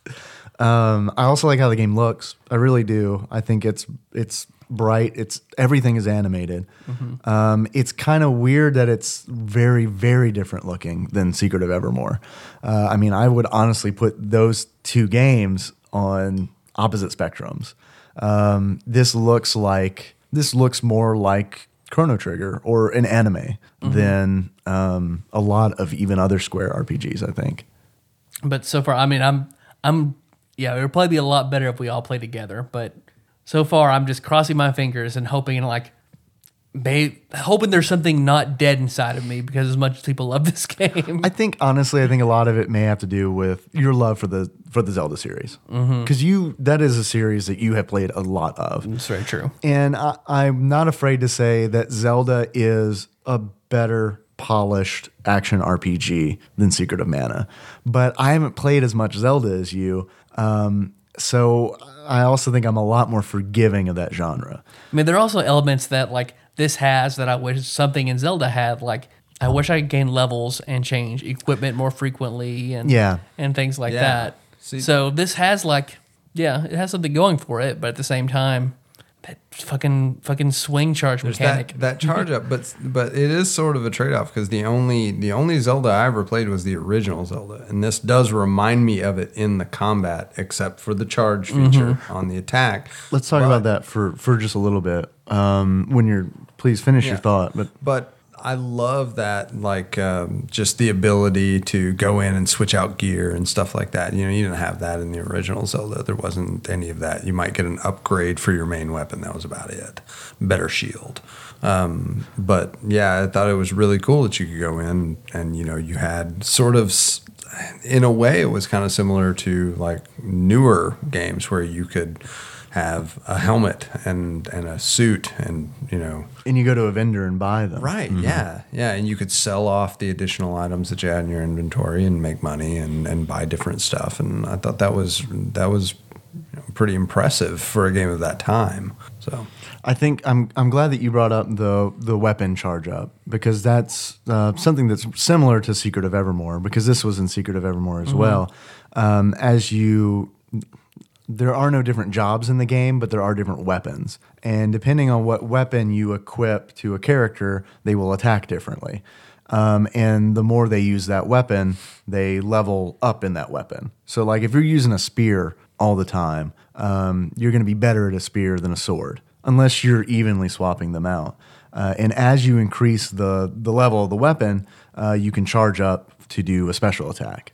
Um, I also like how the game looks. I really do. I think it's it's bright. It's everything is animated. Mm-hmm. Um, it's kind of weird that it's very very different looking than Secret of Evermore. Uh, I mean, I would honestly put those two games on opposite spectrums. Um, this looks like this looks more like Chrono Trigger or an anime Mm-hmm. than um, a lot of even other Square R P Gs. I think. But so far, I mean, I'm, I'm, yeah, it would probably be a lot better if we all play together. But so far, I'm just crossing my fingers and hoping, like, ba- hoping there's something not dead inside of me because as much as people love this game. I think honestly, I think a lot of it may have to do with your love for the for the Zelda series, because you that is a series that you have played a lot of, It's very true. and I, I'm not afraid to say that Zelda is a better polished action R P G than Secret of Mana. But I haven't played as much Zelda as you, um, so I also think I'm a lot more forgiving of that genre. I mean, there are also elements that, like, this has that I wish something in Zelda had. Like, I wish I could gain levels and change equipment more frequently and Yeah. and things like Yeah. that. See- so this has, like, yeah, it has something going for it, but at the same time, that fucking fucking swing charge There's mechanic. that, that charge up, but but it is sort of a trade off because the only the only Zelda I ever played was the original Zelda, and this does remind me of it in the combat, except for the charge feature on the attack. Let's talk But- about that for, for just a little bit. Um, when you're, please finish your Yeah. thought. But But I love that, like um, just the ability to go in and switch out gear and stuff like that. You know, you didn't have that in the original Zelda. There wasn't any of that. You might get an upgrade for your main weapon. That was about it. Better shield. Um, but yeah, I thought it was really cool that you could go in and, you know, you had sort of, s- in a way, it was kind of similar to like newer games where you could have a helmet and, and a suit and, you know, and you go to a vendor and buy them. Right. Yeah. Yeah. And you could sell off the additional items that you had in your inventory and make money and, and buy different stuff. And I thought that was that was you know, pretty impressive for a game of that time. So I think I'm I'm glad that you brought up the the weapon charge up, because that's uh, something that's similar to Secret of Evermore, because this was in Secret of Evermore as well. Um, as you there are no different jobs in the game, but there are different weapons. And depending on what weapon you equip to a character, they will attack differently. Um, and the more they use that weapon, they level up in that weapon. So, like, if you're using a spear all the time, um, you're going to be better at a spear than a sword, unless you're evenly swapping them out. Uh, and as you increase the, the level of the weapon, uh, you can charge up to do a special attack.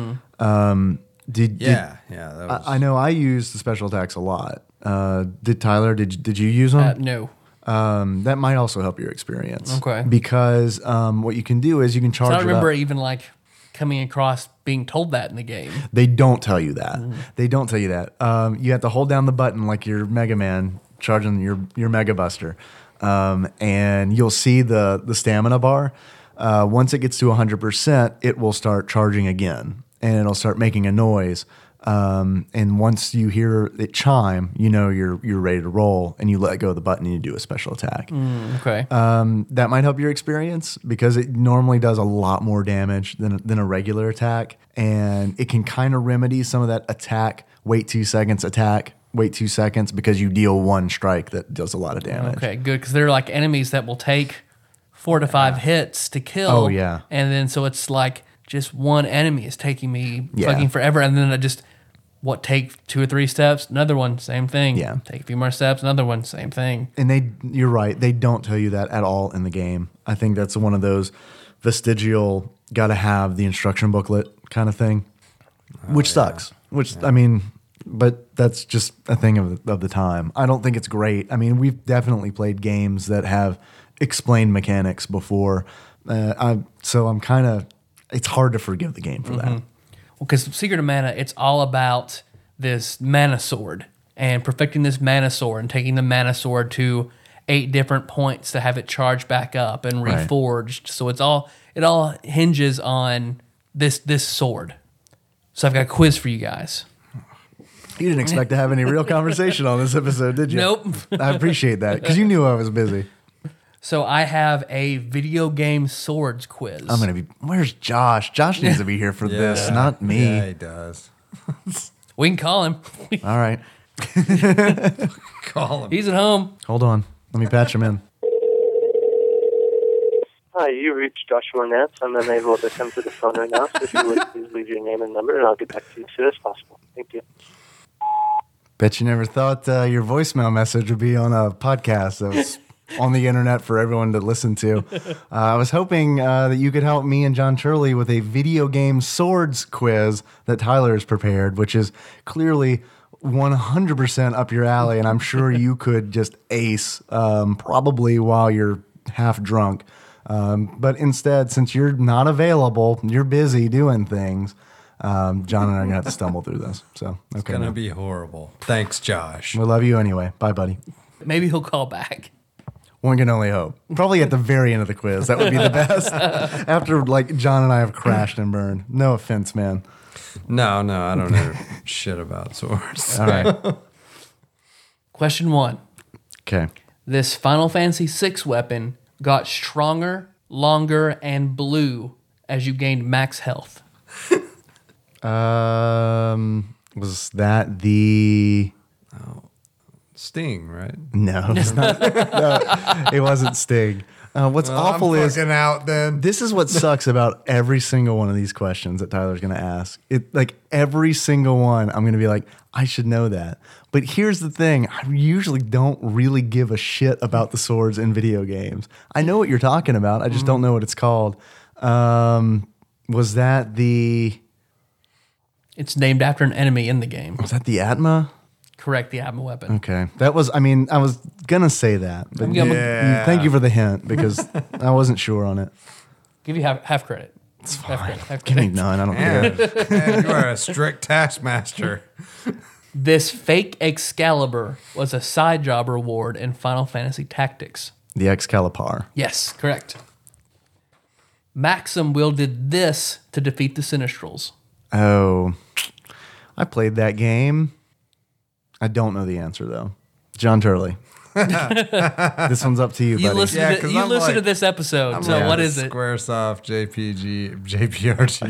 Um, did, did yeah, yeah. That was, I, I know I use the special attacks a lot. Uh, did Tyler? Did did you use them? Uh, no. Um, that might also help your experience. Okay. Because um, what you can do is you can charge. So I don't it remember up. even like coming across being told that in the game. They don't tell you that. Mm. They don't tell you that. Um, you have to hold down the button like your Mega Man charging your your Mega Buster, um, and you'll see the the stamina bar. Uh, once it gets to one hundred percent, it will start charging again, and it'll start making a noise. Um, and once you hear it chime, you know you're you're ready to roll, and you let go of the button and you do a special attack. Okay. Um, that might help your experience, because it normally does a lot more damage than than a regular attack, and it can kind of remedy some of that attack. Wait two seconds, attack. Wait two seconds, because you deal one strike that does a lot of damage. Okay, good, because there are like enemies that will take four to five hits to kill. Oh, yeah. And then so it's like just one enemy is taking me Yeah. fucking forever. And then I just, what, take two or three steps, another one, same thing. Yeah. Take a few more steps, another one, same thing. And they, you're right, they don't tell you that at all in the game. I think that's one of those vestigial, got to have the instruction booklet kind of thing, which sucks. Which, I mean, but that's just a thing of the, of the time. I don't think it's great. I mean, we've definitely played games that have explained mechanics before. Uh, I, so I'm kind of, it's hard to forgive the game for that. Well, because Secret of Mana, it's all about this mana sword and perfecting this mana sword and taking the mana sword to eight different points to have it charged back up and Right. reforged. So it's all it all hinges on this this sword. So I've got a quiz for you guys. You didn't expect to have any real conversation on this episode, did you? Nope. I appreciate that because you knew I was busy. So I have a video game swords quiz. I'm going to be, where's Josh? Josh needs to be here for this, not me. Yeah, he does. We can call him. All right. Call him. He's at home. Hold on. Let me patch him in. Hi, you reached Joshua Nance. I'm unable to come to the phone right now, so if you would please leave your name and number, and I'll get back to you as soon as possible. Thank you. Bet you never thought uh, your voicemail message would be on a podcast that was on the internet for everyone to listen to. Uh, I was hoping uh, that you could help me and John Turley with a video game swords quiz that Tyler has prepared, which is clearly one hundred percent up your alley, and I'm sure you could just ace, um, probably while you're half drunk. Um, but instead, since you're not available, you're busy doing things, um, John and I are going to have to stumble through this. So, okay. It's going to man. be horrible. Thanks, Josh. We love you anyway. Bye, buddy. Maybe he'll call back. One can only hope. Probably at the very end of the quiz. That would be the best. After, like, John and I have crashed and burned. No offense, man. No, no, I don't know shit about swords. All right. Question one. Okay. This Final Fantasy six weapon got stronger, longer, and blue as you gained max health. Um, was that the... Sting, right? No, it's not. No, it wasn't Sting. Uh, what's awful I'm is... fucking out then. This is what sucks about every single one of these questions that Tyler's going to ask. It like every single one, I'm going to be like, I should know that. But here's the thing: I usually don't really give a shit about the swords in video games. I know what you're talking about. I just don't know what it's called. Um, was that the? It's named after an enemy in the game. Was that the Atma? Correct, the Atma weapon. Okay, that was. I mean, I was gonna say that, but I'm gonna- Yeah. thank you for the hint because I wasn't sure on it. Give you half, half credit. It's Half fine. credit. Half Give me credit. none. I don't Man, care. man, you are a strict taskmaster. This fake Excalibur was a side job reward in Final Fantasy Tactics. The Excalibur. Yes, correct. Maxim wielded this to defeat the Sinistrals. Oh, I played that game. I don't know the answer though. John Turley. This one's up to you, You buddy. listen, Yeah, to, 'cause you I'm listen like- to this episode. I'm so like what is it? Squaresoft, J P G, J P R G,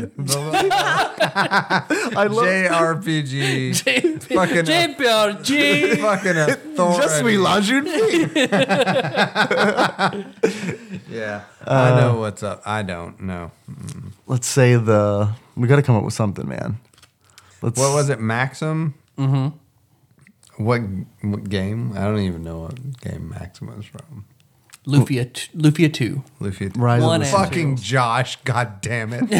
I love J R P G, fucking J P R G. fucking authority. Just we Lajun. Yeah, I know what's up. I don't know. Let's say the. We got to come up with something, man. Let's. What was it, Maxim? Mm-hmm. What, what game? I don't even know what game Maxim was from. Lufia, t- Lufia two. Luffy. Rise of One the and Sun. Fucking Josh, god damn it.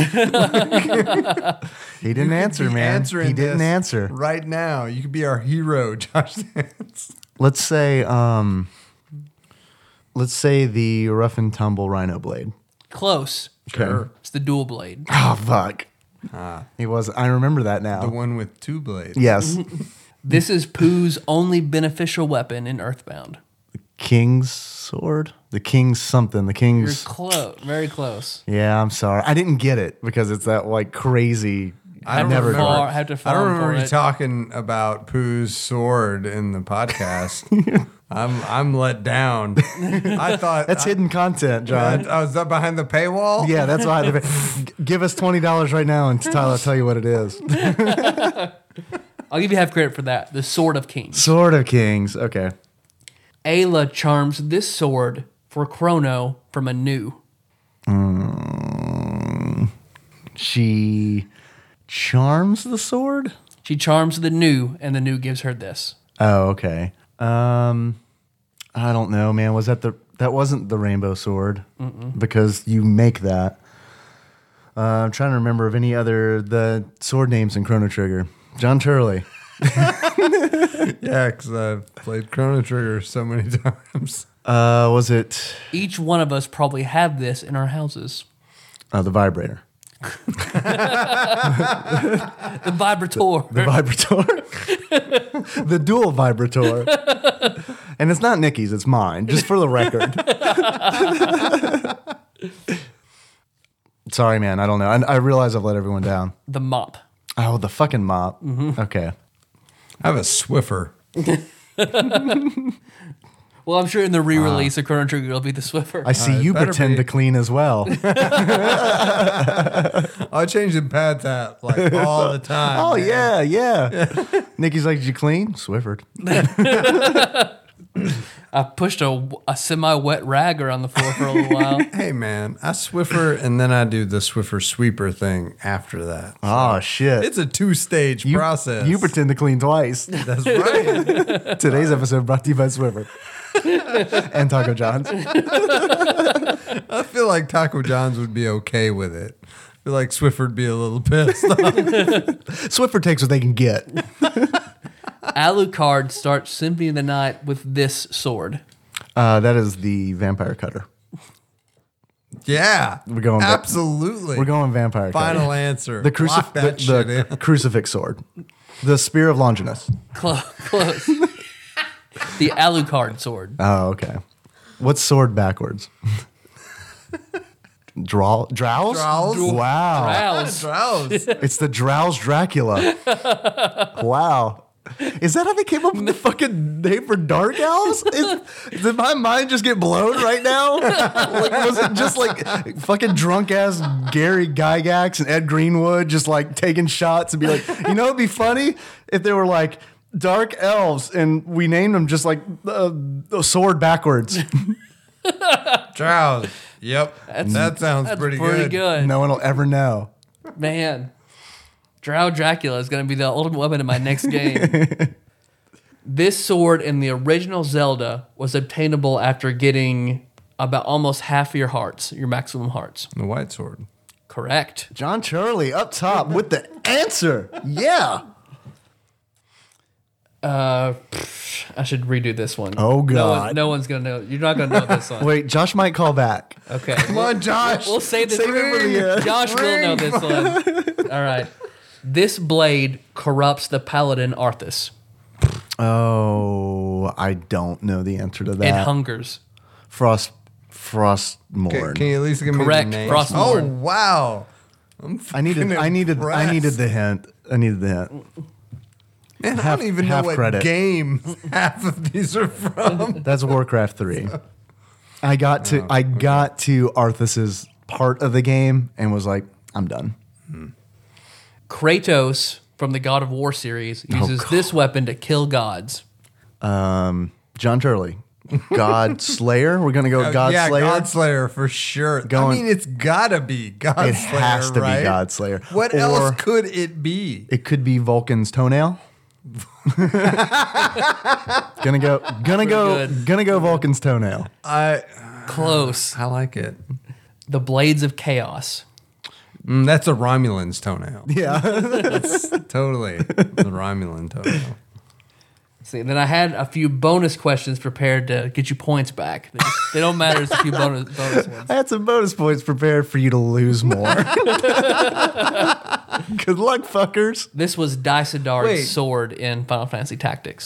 He didn't answer, Be man. answering He didn't this answer. right now. You could be our hero, Josh Sands. Let's say. Um. Let's say the rough and tumble Rhino Blade. Close. Okay. It's the dual blade. Oh fuck. He was. I remember that now. The one with two blades. Yes. This is Pooh's only beneficial weapon in Earthbound. King's sword. The King's something. The You're King's. close. Very close. Yeah, I'm sorry. I didn't get it because it's that like crazy. I I don't never. remember. Far, have to I farm don't remember for you it. talking about Pooh's sword in the podcast. I'm I'm let down. I thought That's I, hidden content, John. I was up behind the paywall. Yeah, that's why. G- Give us twenty dollars right now, and Tyler will tell you what it is. I'll give you half credit for that. The Sword of Kings. Sword of Kings. Okay. Ayla charms this sword for Chrono from a new? Mm, she charms the sword? She charms the new, and the new gives her this. Oh, okay. Um, I don't know, man. Was that the that wasn't the rainbow sword? Mm-mm. Because you make that. Uh, I'm trying to remember of any other the sword names in Chrono Trigger. John Turley. Yeah, because I've played Chrono Trigger so many times. Uh, was it Each one of us probably have this in our houses. uh, the vibrator? The vibrator. The vibrator. The dual vibrator. And it's not Nikki's, it's mine, just for the record. Sorry, man, I don't know. I, I realize I've let everyone down. The mop. Oh, the fucking mop. Mm-hmm. Okay. I have a Swiffer. Well, I'm sure in the re-release of Chrono Trigger, it'll be the Swiffer. I see Uh, it you better pretend be. to clean as well. I change the pad tap like all the time. Oh, man. yeah, yeah. Nikki's like, did you clean? Swifford. I pushed a, a semi-wet rag around the floor for a little while. Hey, man, I Swiffer and then I do the Swiffer sweeper thing after that. Oh, shit. It's a two-stage you, process. You pretend to clean twice. That's right. Today's episode brought to you by Swiffer. And Taco John's. I feel like Taco John's would be okay with it. I feel like Swiffer'd be a little pissed off. Swiffer takes what they can get. Alucard starts Symphony of the Night with this sword. Uh, that is the vampire cutter. Yeah. We're going va- Absolutely. We're going vampire cutter. Final answer. The, crucif- Lock that the, shit the in. crucifix sword. The spear of Longinus. Close. Close. The Alucard sword. Oh, okay. What's sword backwards? Draw, Drows? Drows. Wow. Rouse. Drows. It's the Drows Dracula. Wow. Is that how they came up with the fucking name for Dark Elves? Is, did my mind just get blown right now? Like, was it just like fucking drunk ass Gary Gygax and Ed Greenwood just like taking shots and be like, you know, it'd be funny if they were like Dark Elves and we named them just like uh, sword backwards. Drows. Yep. that sounds That's pretty, pretty good. good. No one will ever know. Man. Drow Dracula is going to be the ultimate weapon in my next game. This sword in the original Zelda was obtainable after getting about almost half of your hearts, your maximum hearts. The white sword. Correct. John Charlie up top with the answer. Yeah. Uh, pff, I should redo this one. Oh, No, one, God. no one's going to know. You're not going to know this one. Wait, Josh might call back. Okay. Come on, Josh. We'll save this. Save it for the end. Josh will know this one. All right. This blade corrupts the paladin Arthas. Oh, I don't know the answer to It that. hungers. Frost, Can, Frostmourne. can you at least give Correct. me the name? Frostmourne. Oh, wow. I'm I needed, fucking I needed, I impressed. needed the hint. I needed the hint. Man, half- I don't even know half what credit. game half of these are from. That's Warcraft three. I got to, I got to Arthas's part of the game and was like, I'm done. Kratos from the God of War series uses God. this weapon to kill gods. Um, John Turley, God Slayer. We're gonna go God Uh, yeah, Slayer. God Slayer for sure. Going- I mean, it's gotta be God It Slayer. has to be right? God Slayer. What Or- else could it be? It could be Vulcan's toenail. gonna go, gonna go, good. gonna go Vulcan's toenail. I Close. I like it. The Blades of Chaos. Mm, that's a Romulan's toenail. Yeah. Totally, the Romulan toenail. See, then I had a few bonus questions prepared to get you points back. They, just- they don't matter. It's a few bonus, bonus ones. I had some bonus points prepared for you to lose more. Good luck, fuckers. This was Daisadard's Wait. sword in Final Fantasy Tactics.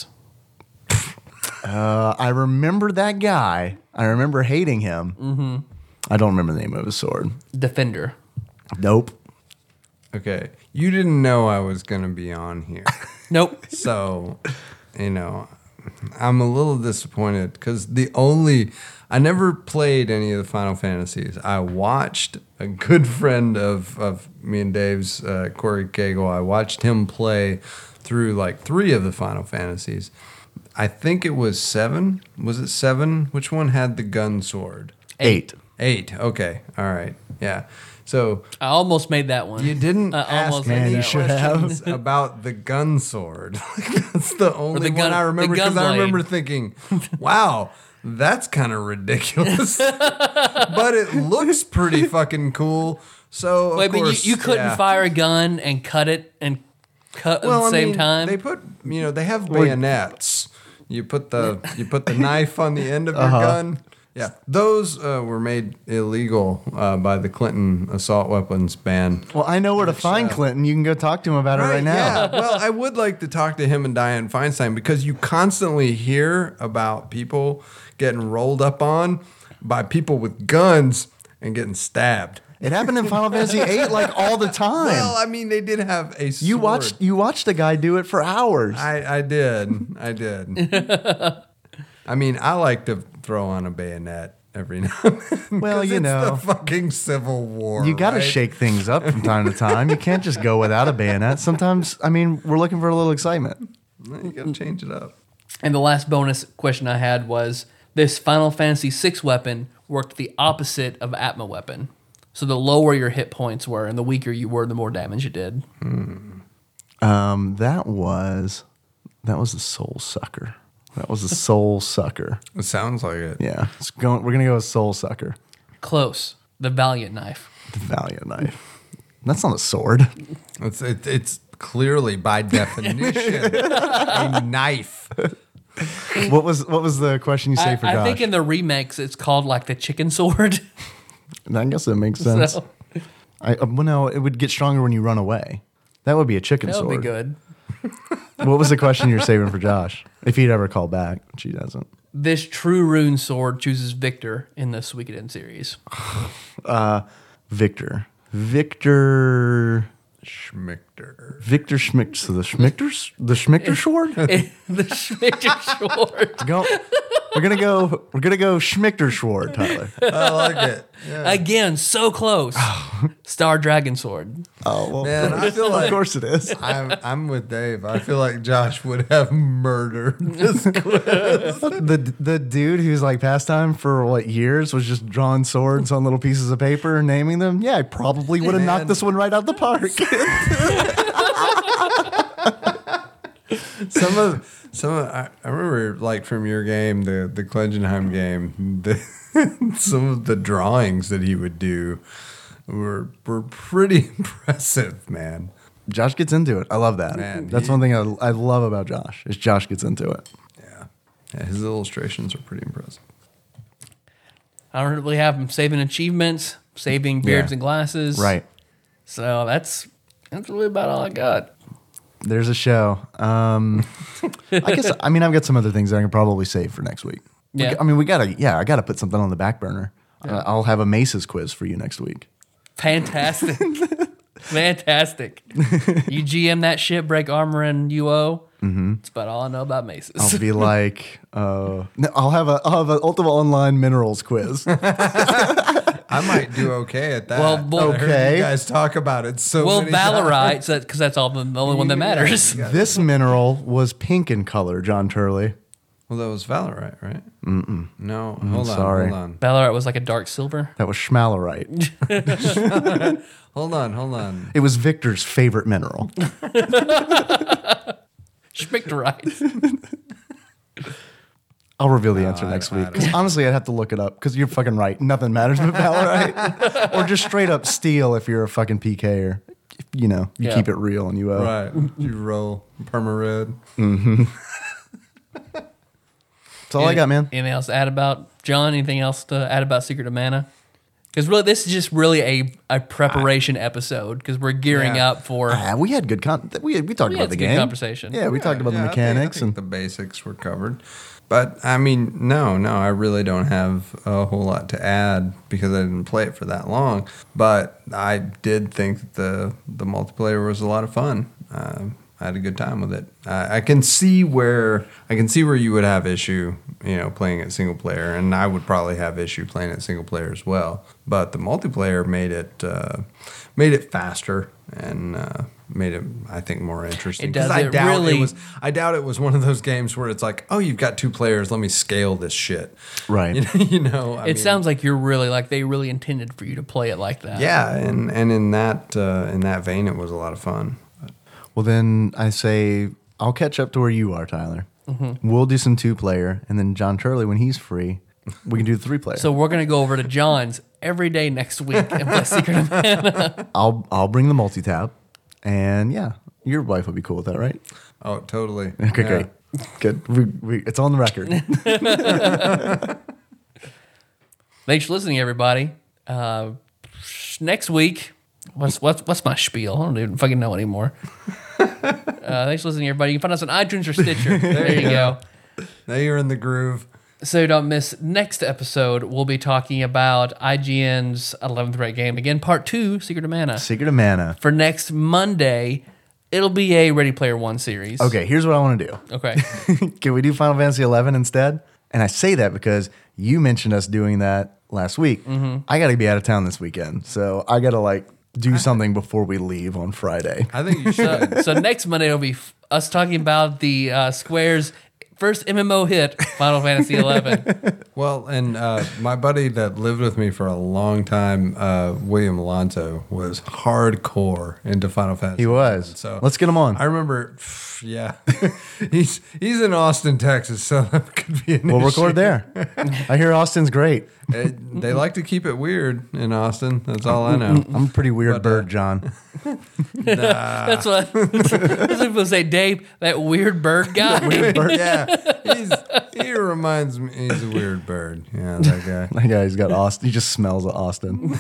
Uh, I remember that guy. I remember hating him. Mm-hmm. I don't remember the name of his sword. Defender. Nope. Okay, you didn't know I was gonna be on here, Nope. so you know I'm a little disappointed because the only I never played any of the Final Fantasies. I watched a good friend of of me and Dave's, uh, Corey Cagle. I watched him play through like three of the Final Fantasies. I think it was seven. Was it seven? Which one had the gun sword? Eight. Eight. Okay. All right. Yeah. So I almost made that one. you didn't I ask almost Man, any you should have. questions about the gun sword. That's the only the gun- one I remember the gun because I blade. remember thinking, "Wow, that's kind of ridiculous," but it looks pretty fucking cool. So of Wait, but course, you, you couldn't yeah. fire a gun and cut it and cut well, at the I same mean, time? They put, you know, they have bayonets. You put the you put the knife on the end of your Uh-huh. gun. Yeah, those uh, were made illegal uh, by the Clinton assault weapons ban. Well, I know where to find Clinton. You can go talk to him about it right now. Yeah. Well, I would like to talk to him and Dianne Feinstein because you constantly hear about people getting rolled up on by people with guns and getting stabbed. It happened in Final Fantasy eight like all the time. Well, I mean, they did have a sword. you watched you watched a guy do it for hours. I, I did. I did. I mean, I like to throw on a bayonet every now and then. Well, 'cause you it's know. the fucking Civil War. You got to right? shake things up from time to time. You can't just go without a bayonet. Sometimes, I mean, we're looking for a little excitement. You got to change it up. And the last bonus question I had was this Final Fantasy six weapon worked the opposite of Atma weapon. So the lower your hit points were and the weaker you were, the more damage you did. Um, that was that was the Soul Sucker. That was the Soul Sucker. It sounds like it. Yeah, it's going. We're gonna go with Soul Sucker, Close. The Valiant Knife. the Valiant Knife. That's not a sword. It's it, it's clearly by definition a knife. What was what was the question you say I, for I Josh? think in the remakes it's called like the chicken sword. I guess that makes sense. So I, uh, well, no, it would get stronger when you run away. That would be a chicken that would sword. be good. What was the question you're saving for Josh? If he'd ever call back, which he doesn't. This true rune sword chooses Victor in the Suikoden series. Victor. Victor. Schmichter. Victor Schmick. So the Schmichter, the Schmichter sword. the Victor sword. Go. We're gonna go. We're gonna go Schmichter sword, Tyler. I like it. Yeah. Again, so close. Star Dragon sword. Oh well, Man, I feel of like course it is. I'm I'm with Dave. I feel like Josh would have murdered this quiz. the the dude who's like pastime for what years was just drawing swords on little pieces of paper and naming them. Yeah, I probably would have Man. knocked this one right out the park. Some of some of, I, I remember like from your game, the the Klengenheim game, the, some of the drawings that he would do were were pretty impressive, man. Josh gets into it. I love that. Man, That's he- one thing I, I love about Josh is Josh gets into it. Yeah. Yeah, his illustrations are pretty impressive. I don't really have him saving achievements, saving beards Yeah. and glasses. Right. So that's that's really about all I got. There's a show. Um, I guess I mean I've got some other things that I can probably save for next week. We Yeah. g- I mean we gotta yeah I gotta put something on the back burner. Uh, I'll have a Mace's quiz for you next week. Fantastic. Fantastic. You G M that shit, break armor and U O. Mm-hmm. That's about all I know about Maces. I'll be like, uh, no, I'll have a I'll have an Ultima Online Minerals quiz. I might do okay at that. Well, well- I heard Okay. you guys talk about it so well, many Valorite, so because that's all the, the only one that Yeah, matters. yeah. This mineral was pink in color, John Turley. Well, that was Valorite, right? Mm-mm. No, hold on, sorry. hold on. Valorite was like a dark silver. That was schmallerite. Hold on, hold on. It was Victor's favorite mineral. Schmichterite. I'll reveal the answer I- next I week. don't 'Cause honestly, I'd have to look it up because you're fucking right. Nothing matters but Valorite. Or just straight up steel if you're a fucking P K or, you know, you Yeah. keep it real and you owe. Right. You roll perma red. That's all I got, man. Anything else to add about John? Anything else to add about Secret of Mana? Because really, this is just really a, a preparation episode because we're gearing Yeah. up for. Ah, we had good con- we we talked We about had the some good game conversation. Yeah, we talked about Yeah, the I think- mechanics I think, and the basics were covered. But I mean, no, no, I really don't have a whole lot to add because I didn't play it for that long. But I did think that the the multiplayer was a lot of fun. Uh, I had a good time with it. I I can see where I can see where you would have issue, you know, playing it single player, and I would probably have issue playing it single player as well. But the multiplayer made it uh, made it faster and uh, made it, I think, more interesting. It does. 'Cause I It doubt really- it was. I doubt it was one of those games where it's like, oh, you've got two players. Let me scale this shit. Right. You know. You know I It mean, sounds like you're really like they really intended for you to play it like that. Yeah, and and in that uh, in that vein, it was a lot of fun. Well, then I say I'll catch up to where you are, Tyler. Mm-hmm. We'll do some two player, and then John Turley, when he's free, we can do the three player. So we're gonna go over to John's every day next week and play Secret of Mana. I'll I'll bring the multi tap, and yeah, your wife will be cool with that, right? Oh, totally. Okay, Yeah. great, good. We, we, it's on the record. Thanks for listening, everybody. Uh, next week, what's what's what's my spiel? I don't even fucking know anymore. Uh, thanks for listening, everybody. You can find us on iTunes or Stitcher. There you go. Now you're in the groove. So you don't miss next episode. We'll be talking about I G N's eleventh rate game again, part two, Secret of Mana. Secret of Mana. For next Monday, it'll be a Ready Player One series. Okay, here's what I want to do. Okay. Can we do Final Fantasy eleven instead? And I say that because you mentioned us doing that last week. Mm-hmm. I got to be out of town this weekend, so I got to like do something before we leave on Friday. I think you should. So, so next Monday will be f- us talking about the uh, Square's first M M O hit, Final Fantasy eleven. Well, and uh, my buddy that lived with me for a long time, uh, William Alonso, was hardcore into Final Fantasy. He was. So Let's get him on. I remember, yeah, he's he's in Austin, Texas, so that could be an We'll issue. record there. I hear Austin's great. It- they like to keep it weird in Austin. That's all I know. I'm a pretty weird But, uh, bird, John. That's what that's what people say, Dave, that weird bird guy. Yeah, he's he reminds me. He's a weird bird. Yeah, that guy. That guy's got Austin. He just smells of Austin.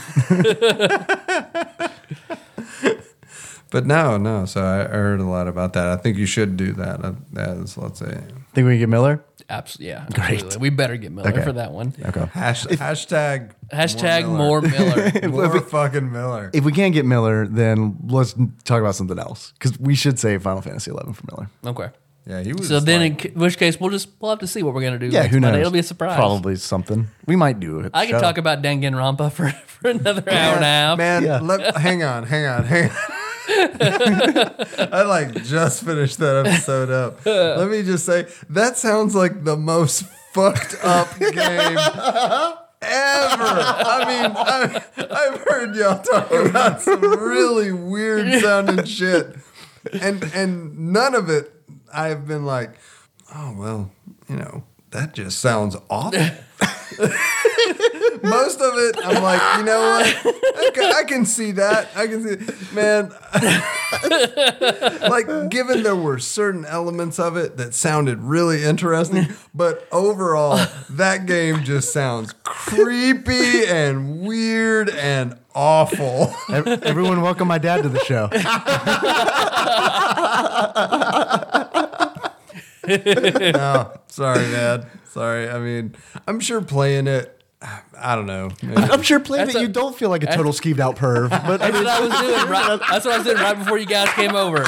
But no, no. So I, I heard a lot about that. I think you should do that. Uh, As let's say Think we can get Miller? Absolutely, yeah. Great. Absolutely. We better get Miller Okay. for that one. Okay. hash, hashtag Hashtag more Miller. more, more fucking Miller. If we can't get Miller, then let's talk about something else because we should save Final Fantasy eleven for Miller. Okay. Yeah, he was. So then, like, in ca- which case, we'll just we'll have to see what we're gonna do. Yeah, next who knows? Monday. It'll be a surprise. Probably something. We might do it. I can talk about Danganronpa for, for another hour and a half. man, Yeah. let, hang on, hang on, hang on. I like just finished that episode up. Let me just say that sounds like the most fucked up game ever. I mean, I, I've heard y'all talk about some really weird sounding shit, and and none of it I've been like, oh well, you know, that just sounds awful. Most of it, I'm like, you know what? I can, I can see that. I can see, man. Like, given there were certain elements of it that sounded really interesting, but overall, that game just sounds creepy and weird and awful. Ev- Everyone, welcome my dad to the show. No, sorry, Dad. Sorry. I mean, I'm sure playing it. I don't know. I'm sure playing That's it, a- you don't feel like a total skeeved out perv, but I That's mean, what I was doing. Right, that's what I was doing right before you guys came over.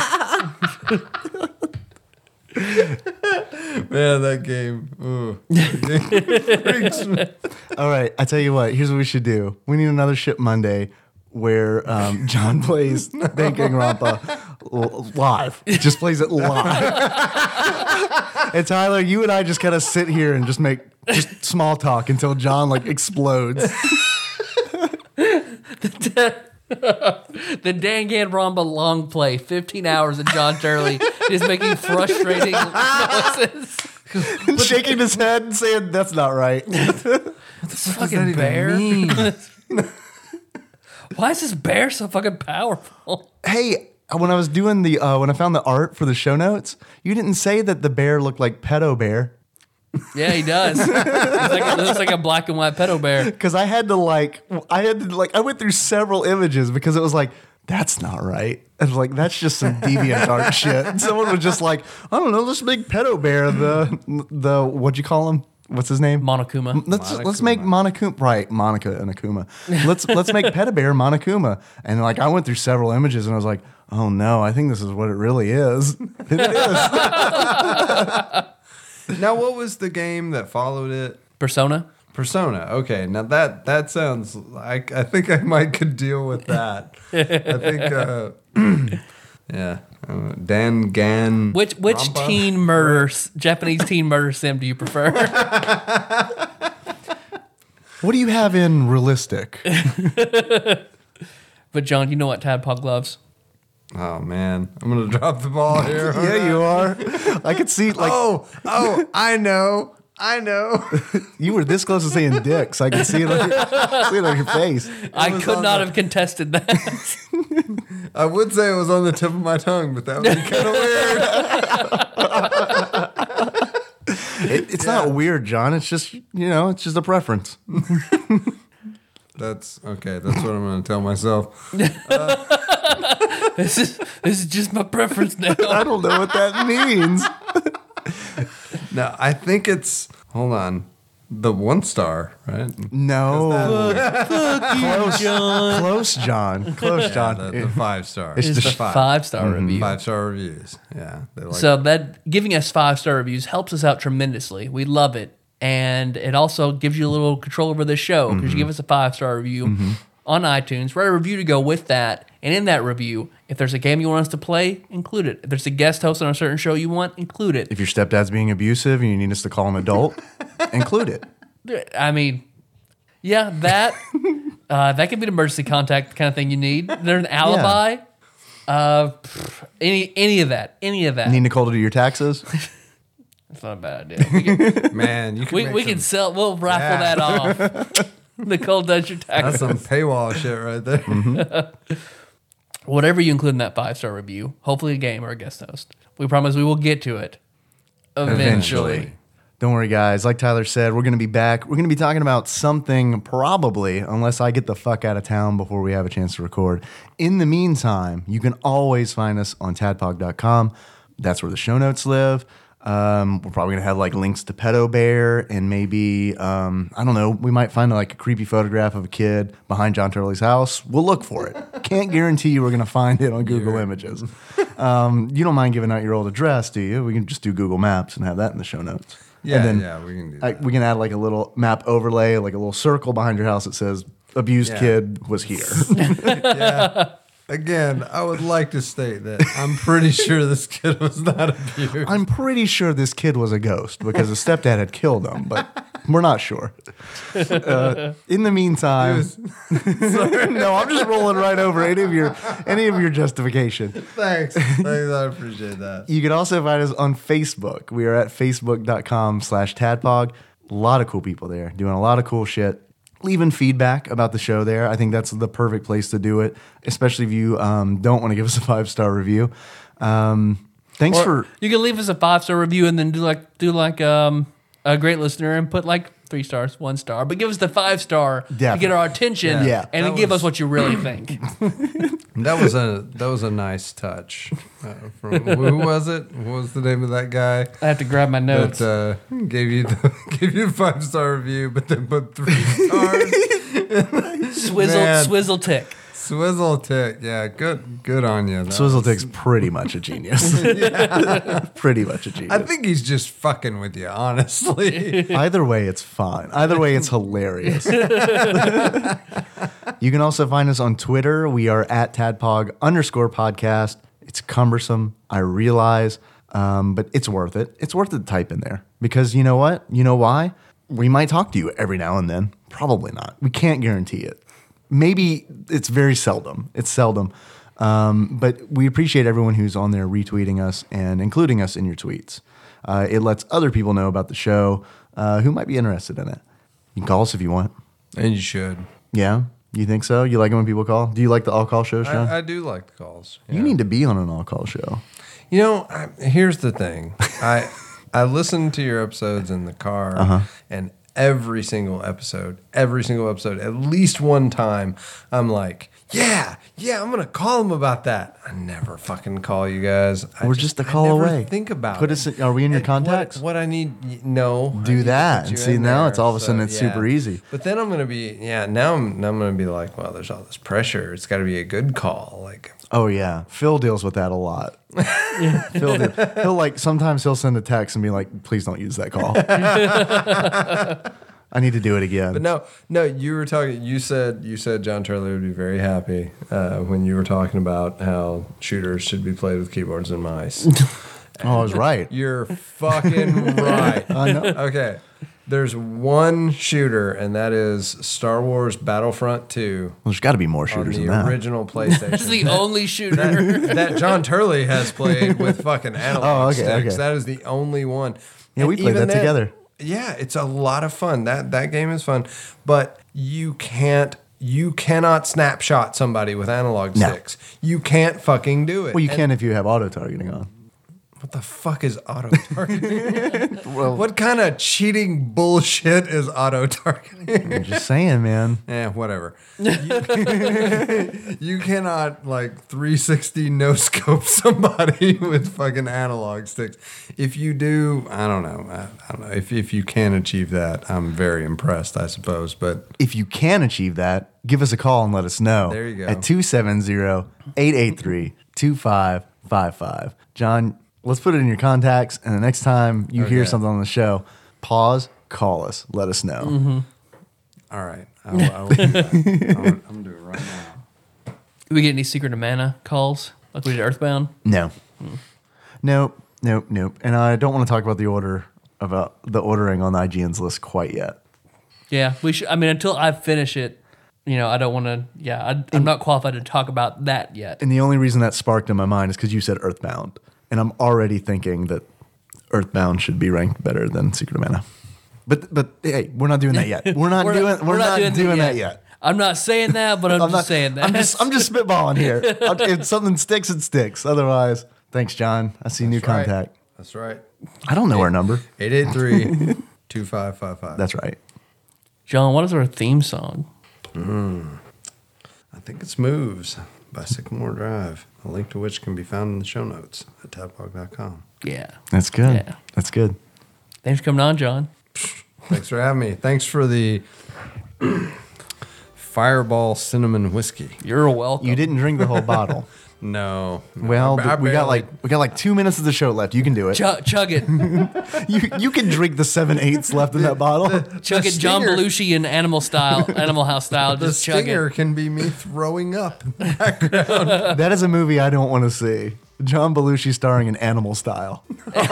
Man, that game. Ooh. Freaks me. all right. I tell you what. Here's what we should do. We need another Ship Monday where um, John plays Danganronpa l- live. Just plays it live. And Tyler, you and I just kind of sit here and just make just small talk until John like explodes. The Danganronpa long play, fifteen hours of John Turley is making frustrating noises. And shaking his head and saying, "That's not right." This fucking bear. Why is this bear so fucking powerful? Hey, when I was doing the uh, when I found the art for the show notes, you didn't say that the bear looked like Pedo Bear Yeah, he does. He's like a, looks like a black and white pedo bear. because I had to like I had to like I went through several images because it was like that's not right. I was like that's just some deviant art shit. And someone was just like I don't know, let's make Pedo Bear the the what'd you call him? What's his name? Monokuma. Let's let's make Monokuma right, Monica and Akuma. Let's let's make Peta Bear Monokuma. And like I went through several images and I was like, oh no, I think this is what it really is. And it is. Now, what was the game that followed it? Persona. Persona. Okay, now that that sounds like I think I might could deal with that. I think uh, Yeah. Uh, Dan Gan. Which which Rampa? teen murder Japanese teen murder sim do you prefer? What do you have in realistic? But John, you know what Tadpog loves? Oh man, I'm gonna drop the ball here. Yeah, you are. I could see like Oh, oh, I know, I know. you were this close to saying dicks. I could see it on your, see it on your face. I was could on not the- have contested that. I would say it was on the tip of my tongue, but that would be kind of weird. It, it's not weird, John. It's just you know, it's just a preference. That's okay. That's what I'm gonna tell myself. this is this is just my preference now. I don't know what that means. No, I think it's. Hold on, the one star, right? No, close, John. close, John, close, John. The, the five star. It's Is the the five. five star review. Five star reviews. Yeah. They like So that giving us five star reviews helps us out tremendously. We love it, and it also gives you a little control over the show because you give us a five star review on iTunes. Write a review to go with that, and in that review, if there's a game you want us to play, include it. If there's a guest host on a certain show you want, include it. If your stepdad's being abusive and you need us to call an adult, include it. I mean, yeah, that uh, that could be the emergency contact kind of thing you need. There's an alibi. Uh, pff, any any of that, any of that. Need Nicole to do your taxes? That's not a bad idea. We can, man, you can we, make we some, can sell. We'll raffle Yeah. that off. Nicole does your that's taxes. some paywall shit right there. Whatever you include in that five star review, hopefully a game or a guest host. We promise we will get to it eventually. Don't worry, guys. Like Tyler said, we're going to be back. We're going to be talking about something probably, unless I get the fuck out of town before we have a chance to record. In the meantime, you can always find us on tadpog dot com. That's where the show notes live. Um, we're probably going to have like links to Pedo Bear and maybe, um, I don't know, we might find like a creepy photograph of a kid behind John Turley's house. We'll look for it. Can't guarantee you we're going to find it on Google Images. Um, you don't mind giving out your old address, do you? We can just do Google Maps and have that in the show notes. Yeah, And then yeah, we can do I, that. we can add like a little map overlay, like a little circle behind your house that says abused Yeah. kid was here. Yeah. Again, I would like to state that I'm pretty sure this kid was not abused. I'm pretty sure this kid was a ghost because his stepdad had killed him, but we're not sure. Uh, in the meantime, no, I'm just rolling right over any of your any of your justification. Thanks. Thanks. I appreciate that. You can also find us on Facebook. We are at facebook.com slash tadpog. A lot of cool people there doing a lot of cool shit. Leaving feedback about the show there. I think that's the perfect place to do it, especially if you um, don't want to give us a five-star review. Um, thanks Or for... you can leave us a five star review and then do like do like um, a great listener and put like three stars, one star, but give us the five star to Definitely. get our attention. Yeah. and then That give was- us what you really think. That was a that was a nice touch. Uh, from, who was it? What was the name of that guy I have to grab my notes. that uh, gave you the gave you a five star review, but then put three stars? Swizzle man. swizzle tick. Swizzle tick, yeah, good good on you. That Swizzle was- Tick's pretty much a genius. Pretty much a genius. I think he's just fucking with you, honestly. Either way, it's fine. Either way, it's hilarious. You can also find us on Twitter. We are at tadpog underscore podcast. It's cumbersome, I realize, um, but it's worth it. It's worth it to type in there because you know what? You know why? We might talk to you every now and then. Probably not. We can't guarantee it. Maybe it's very seldom. It's seldom. Um, but we appreciate everyone who's on there retweeting us and including us in your tweets. Uh, it lets other people know about the show uh, who might be interested in it. You can call us if you want. And you should. Yeah? You think so? You like it when people call? Do you like the all-call shows, Sean? I, I do like the calls. You yeah. need to be on an all-call show. You know, I, here's the thing. I I listen to your episodes in the car, Uh-huh. and every single episode, every single episode, at least one time, I'm like, yeah, yeah, I'm gonna call them about that. I never fucking call you guys. I We're just a I call never away. Think about Put it. us in- are we in your And contacts? What, what I need, no, I Do need to that, put and you see, in now there. it's all of a sudden it's super easy. But then I'm gonna be, yeah, now I'm, now I'm gonna be like, well, there's all this pressure. It's got to be a good call, like. Oh, yeah. Phil deals with that a lot. Phil deal- he'll like, sometimes he'll send a text and be like, please don't use that call. I need to do it again. But no, no, you were talking. You said you said John Turley would be very happy uh, when you were talking about how shooters should be played with keyboards and mice. Oh, I was right. You're fucking right. I know. Okay, there's one shooter, and that is Star Wars Battlefront two Well, there's got to be more on shooters the than that. original PlayStation. That's the only shooter. that, that John Turley has played with fucking analog Oh, okay, sticks. okay. That is the only one. Yeah, we And played even that then- together. Yeah, it's a lot of fun. That that game is fun, but you can't. You cannot snapshot somebody with analog No. sticks. You can't fucking do it. Well, you And can if you have auto targeting on. What the fuck is auto targeting? What kind of cheating bullshit is auto targeting? I'm just saying, man. Eh, whatever. You, you cannot like three sixty no scope somebody with fucking analog sticks. If you do, I don't know. I, I don't know. If if you can achieve that, I'm very impressed, I suppose. But If you can achieve that, give us a call and let us know. There you go. At two seven zero, eight eight three, two five five five. John, let's put it in your contacts, and the next time you hear Okay. something on the show, pause, call us, let us know. Mm-hmm. all right, I will, I will do that. I'm, I'm gonna do it right now. Do we get any Secret of Mana calls like we did Earthbound? No. Nope, nope, nope. And I don't want to talk about the order about the ordering on I G N's list quite yet. Yeah, we should. I mean, until I finish it, you know, I don't want to. Yeah, I, I'm not qualified to talk about that yet. And the only reason that sparked in my mind is because you said Earthbound. And I'm already thinking that Earthbound should be ranked better than Secret of Mana. But but hey, we're not doing that yet. We're not doing we're, not, doing, that yet. I'm not saying that, but I'm, I'm just not saying that. I'm just I'm just spitballing here. If something sticks, it sticks. Otherwise, thanks, John. I see new That's right. contact. That's right. I don't know our number. eight eight three, two five five five. That's right. John, what is our theme song? I think it's Moves by Sycamore Drive, a link to which can be found in the show notes at tadpog dot com. Yeah. That's good. Yeah. That's good. Thanks for coming on, John. Thanks for having me. Thanks for the Fireball Cinnamon Whiskey. You're welcome. You didn't drink the whole bottle. No. no, Well, I- I we got barely- like we got like two minutes of the show left. You can do it. Chug, chug it. You you can drink the seven eighths left in that bottle. Chug The it John stinger- Belushi in Animal style, Animal House style. The Just chug stinger it. can be me throwing up. That is a movie I don't want to see. John Belushi starring in Animal Style.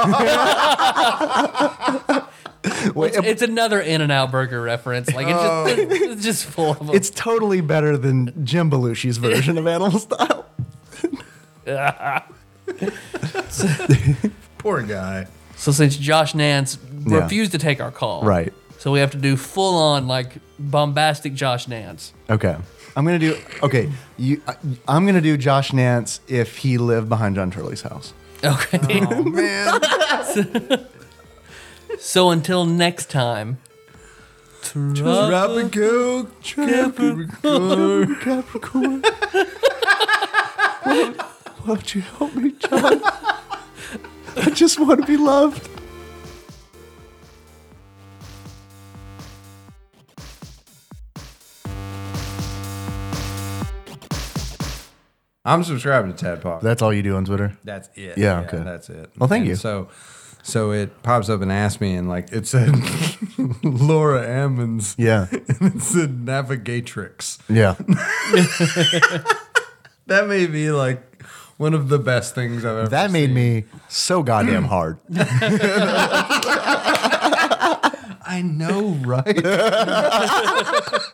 Wait, It's, it's another In-N-Out Burger reference. Like it's just, it's just full of them. it's totally better than Jim Belushi's version of Animal Style. Poor guy. So since Josh Nance Yeah. refused to take our call, Right. So we have to do full on like bombastic Josh Nance. Okay. I'm gonna do. Okay. You. I, I'm gonna do Josh Nance if he lived behind John Turley's house. Okay. Oh, man. So until next time. Tropical Capricorn. Capricorn. Won't, won't you help me, John? I just want to be loved. I'm subscribed to Tadpog. That's all you do on Twitter? That's it. Yeah, okay. That's it. Well, thank And you. So, so it pops up and asks me, and like it said, Laura Ammons. Yeah. And it said Navigatrix. Yeah. That may be like one of the best things I've ever. That made seen. me so goddamn hard. I know, right?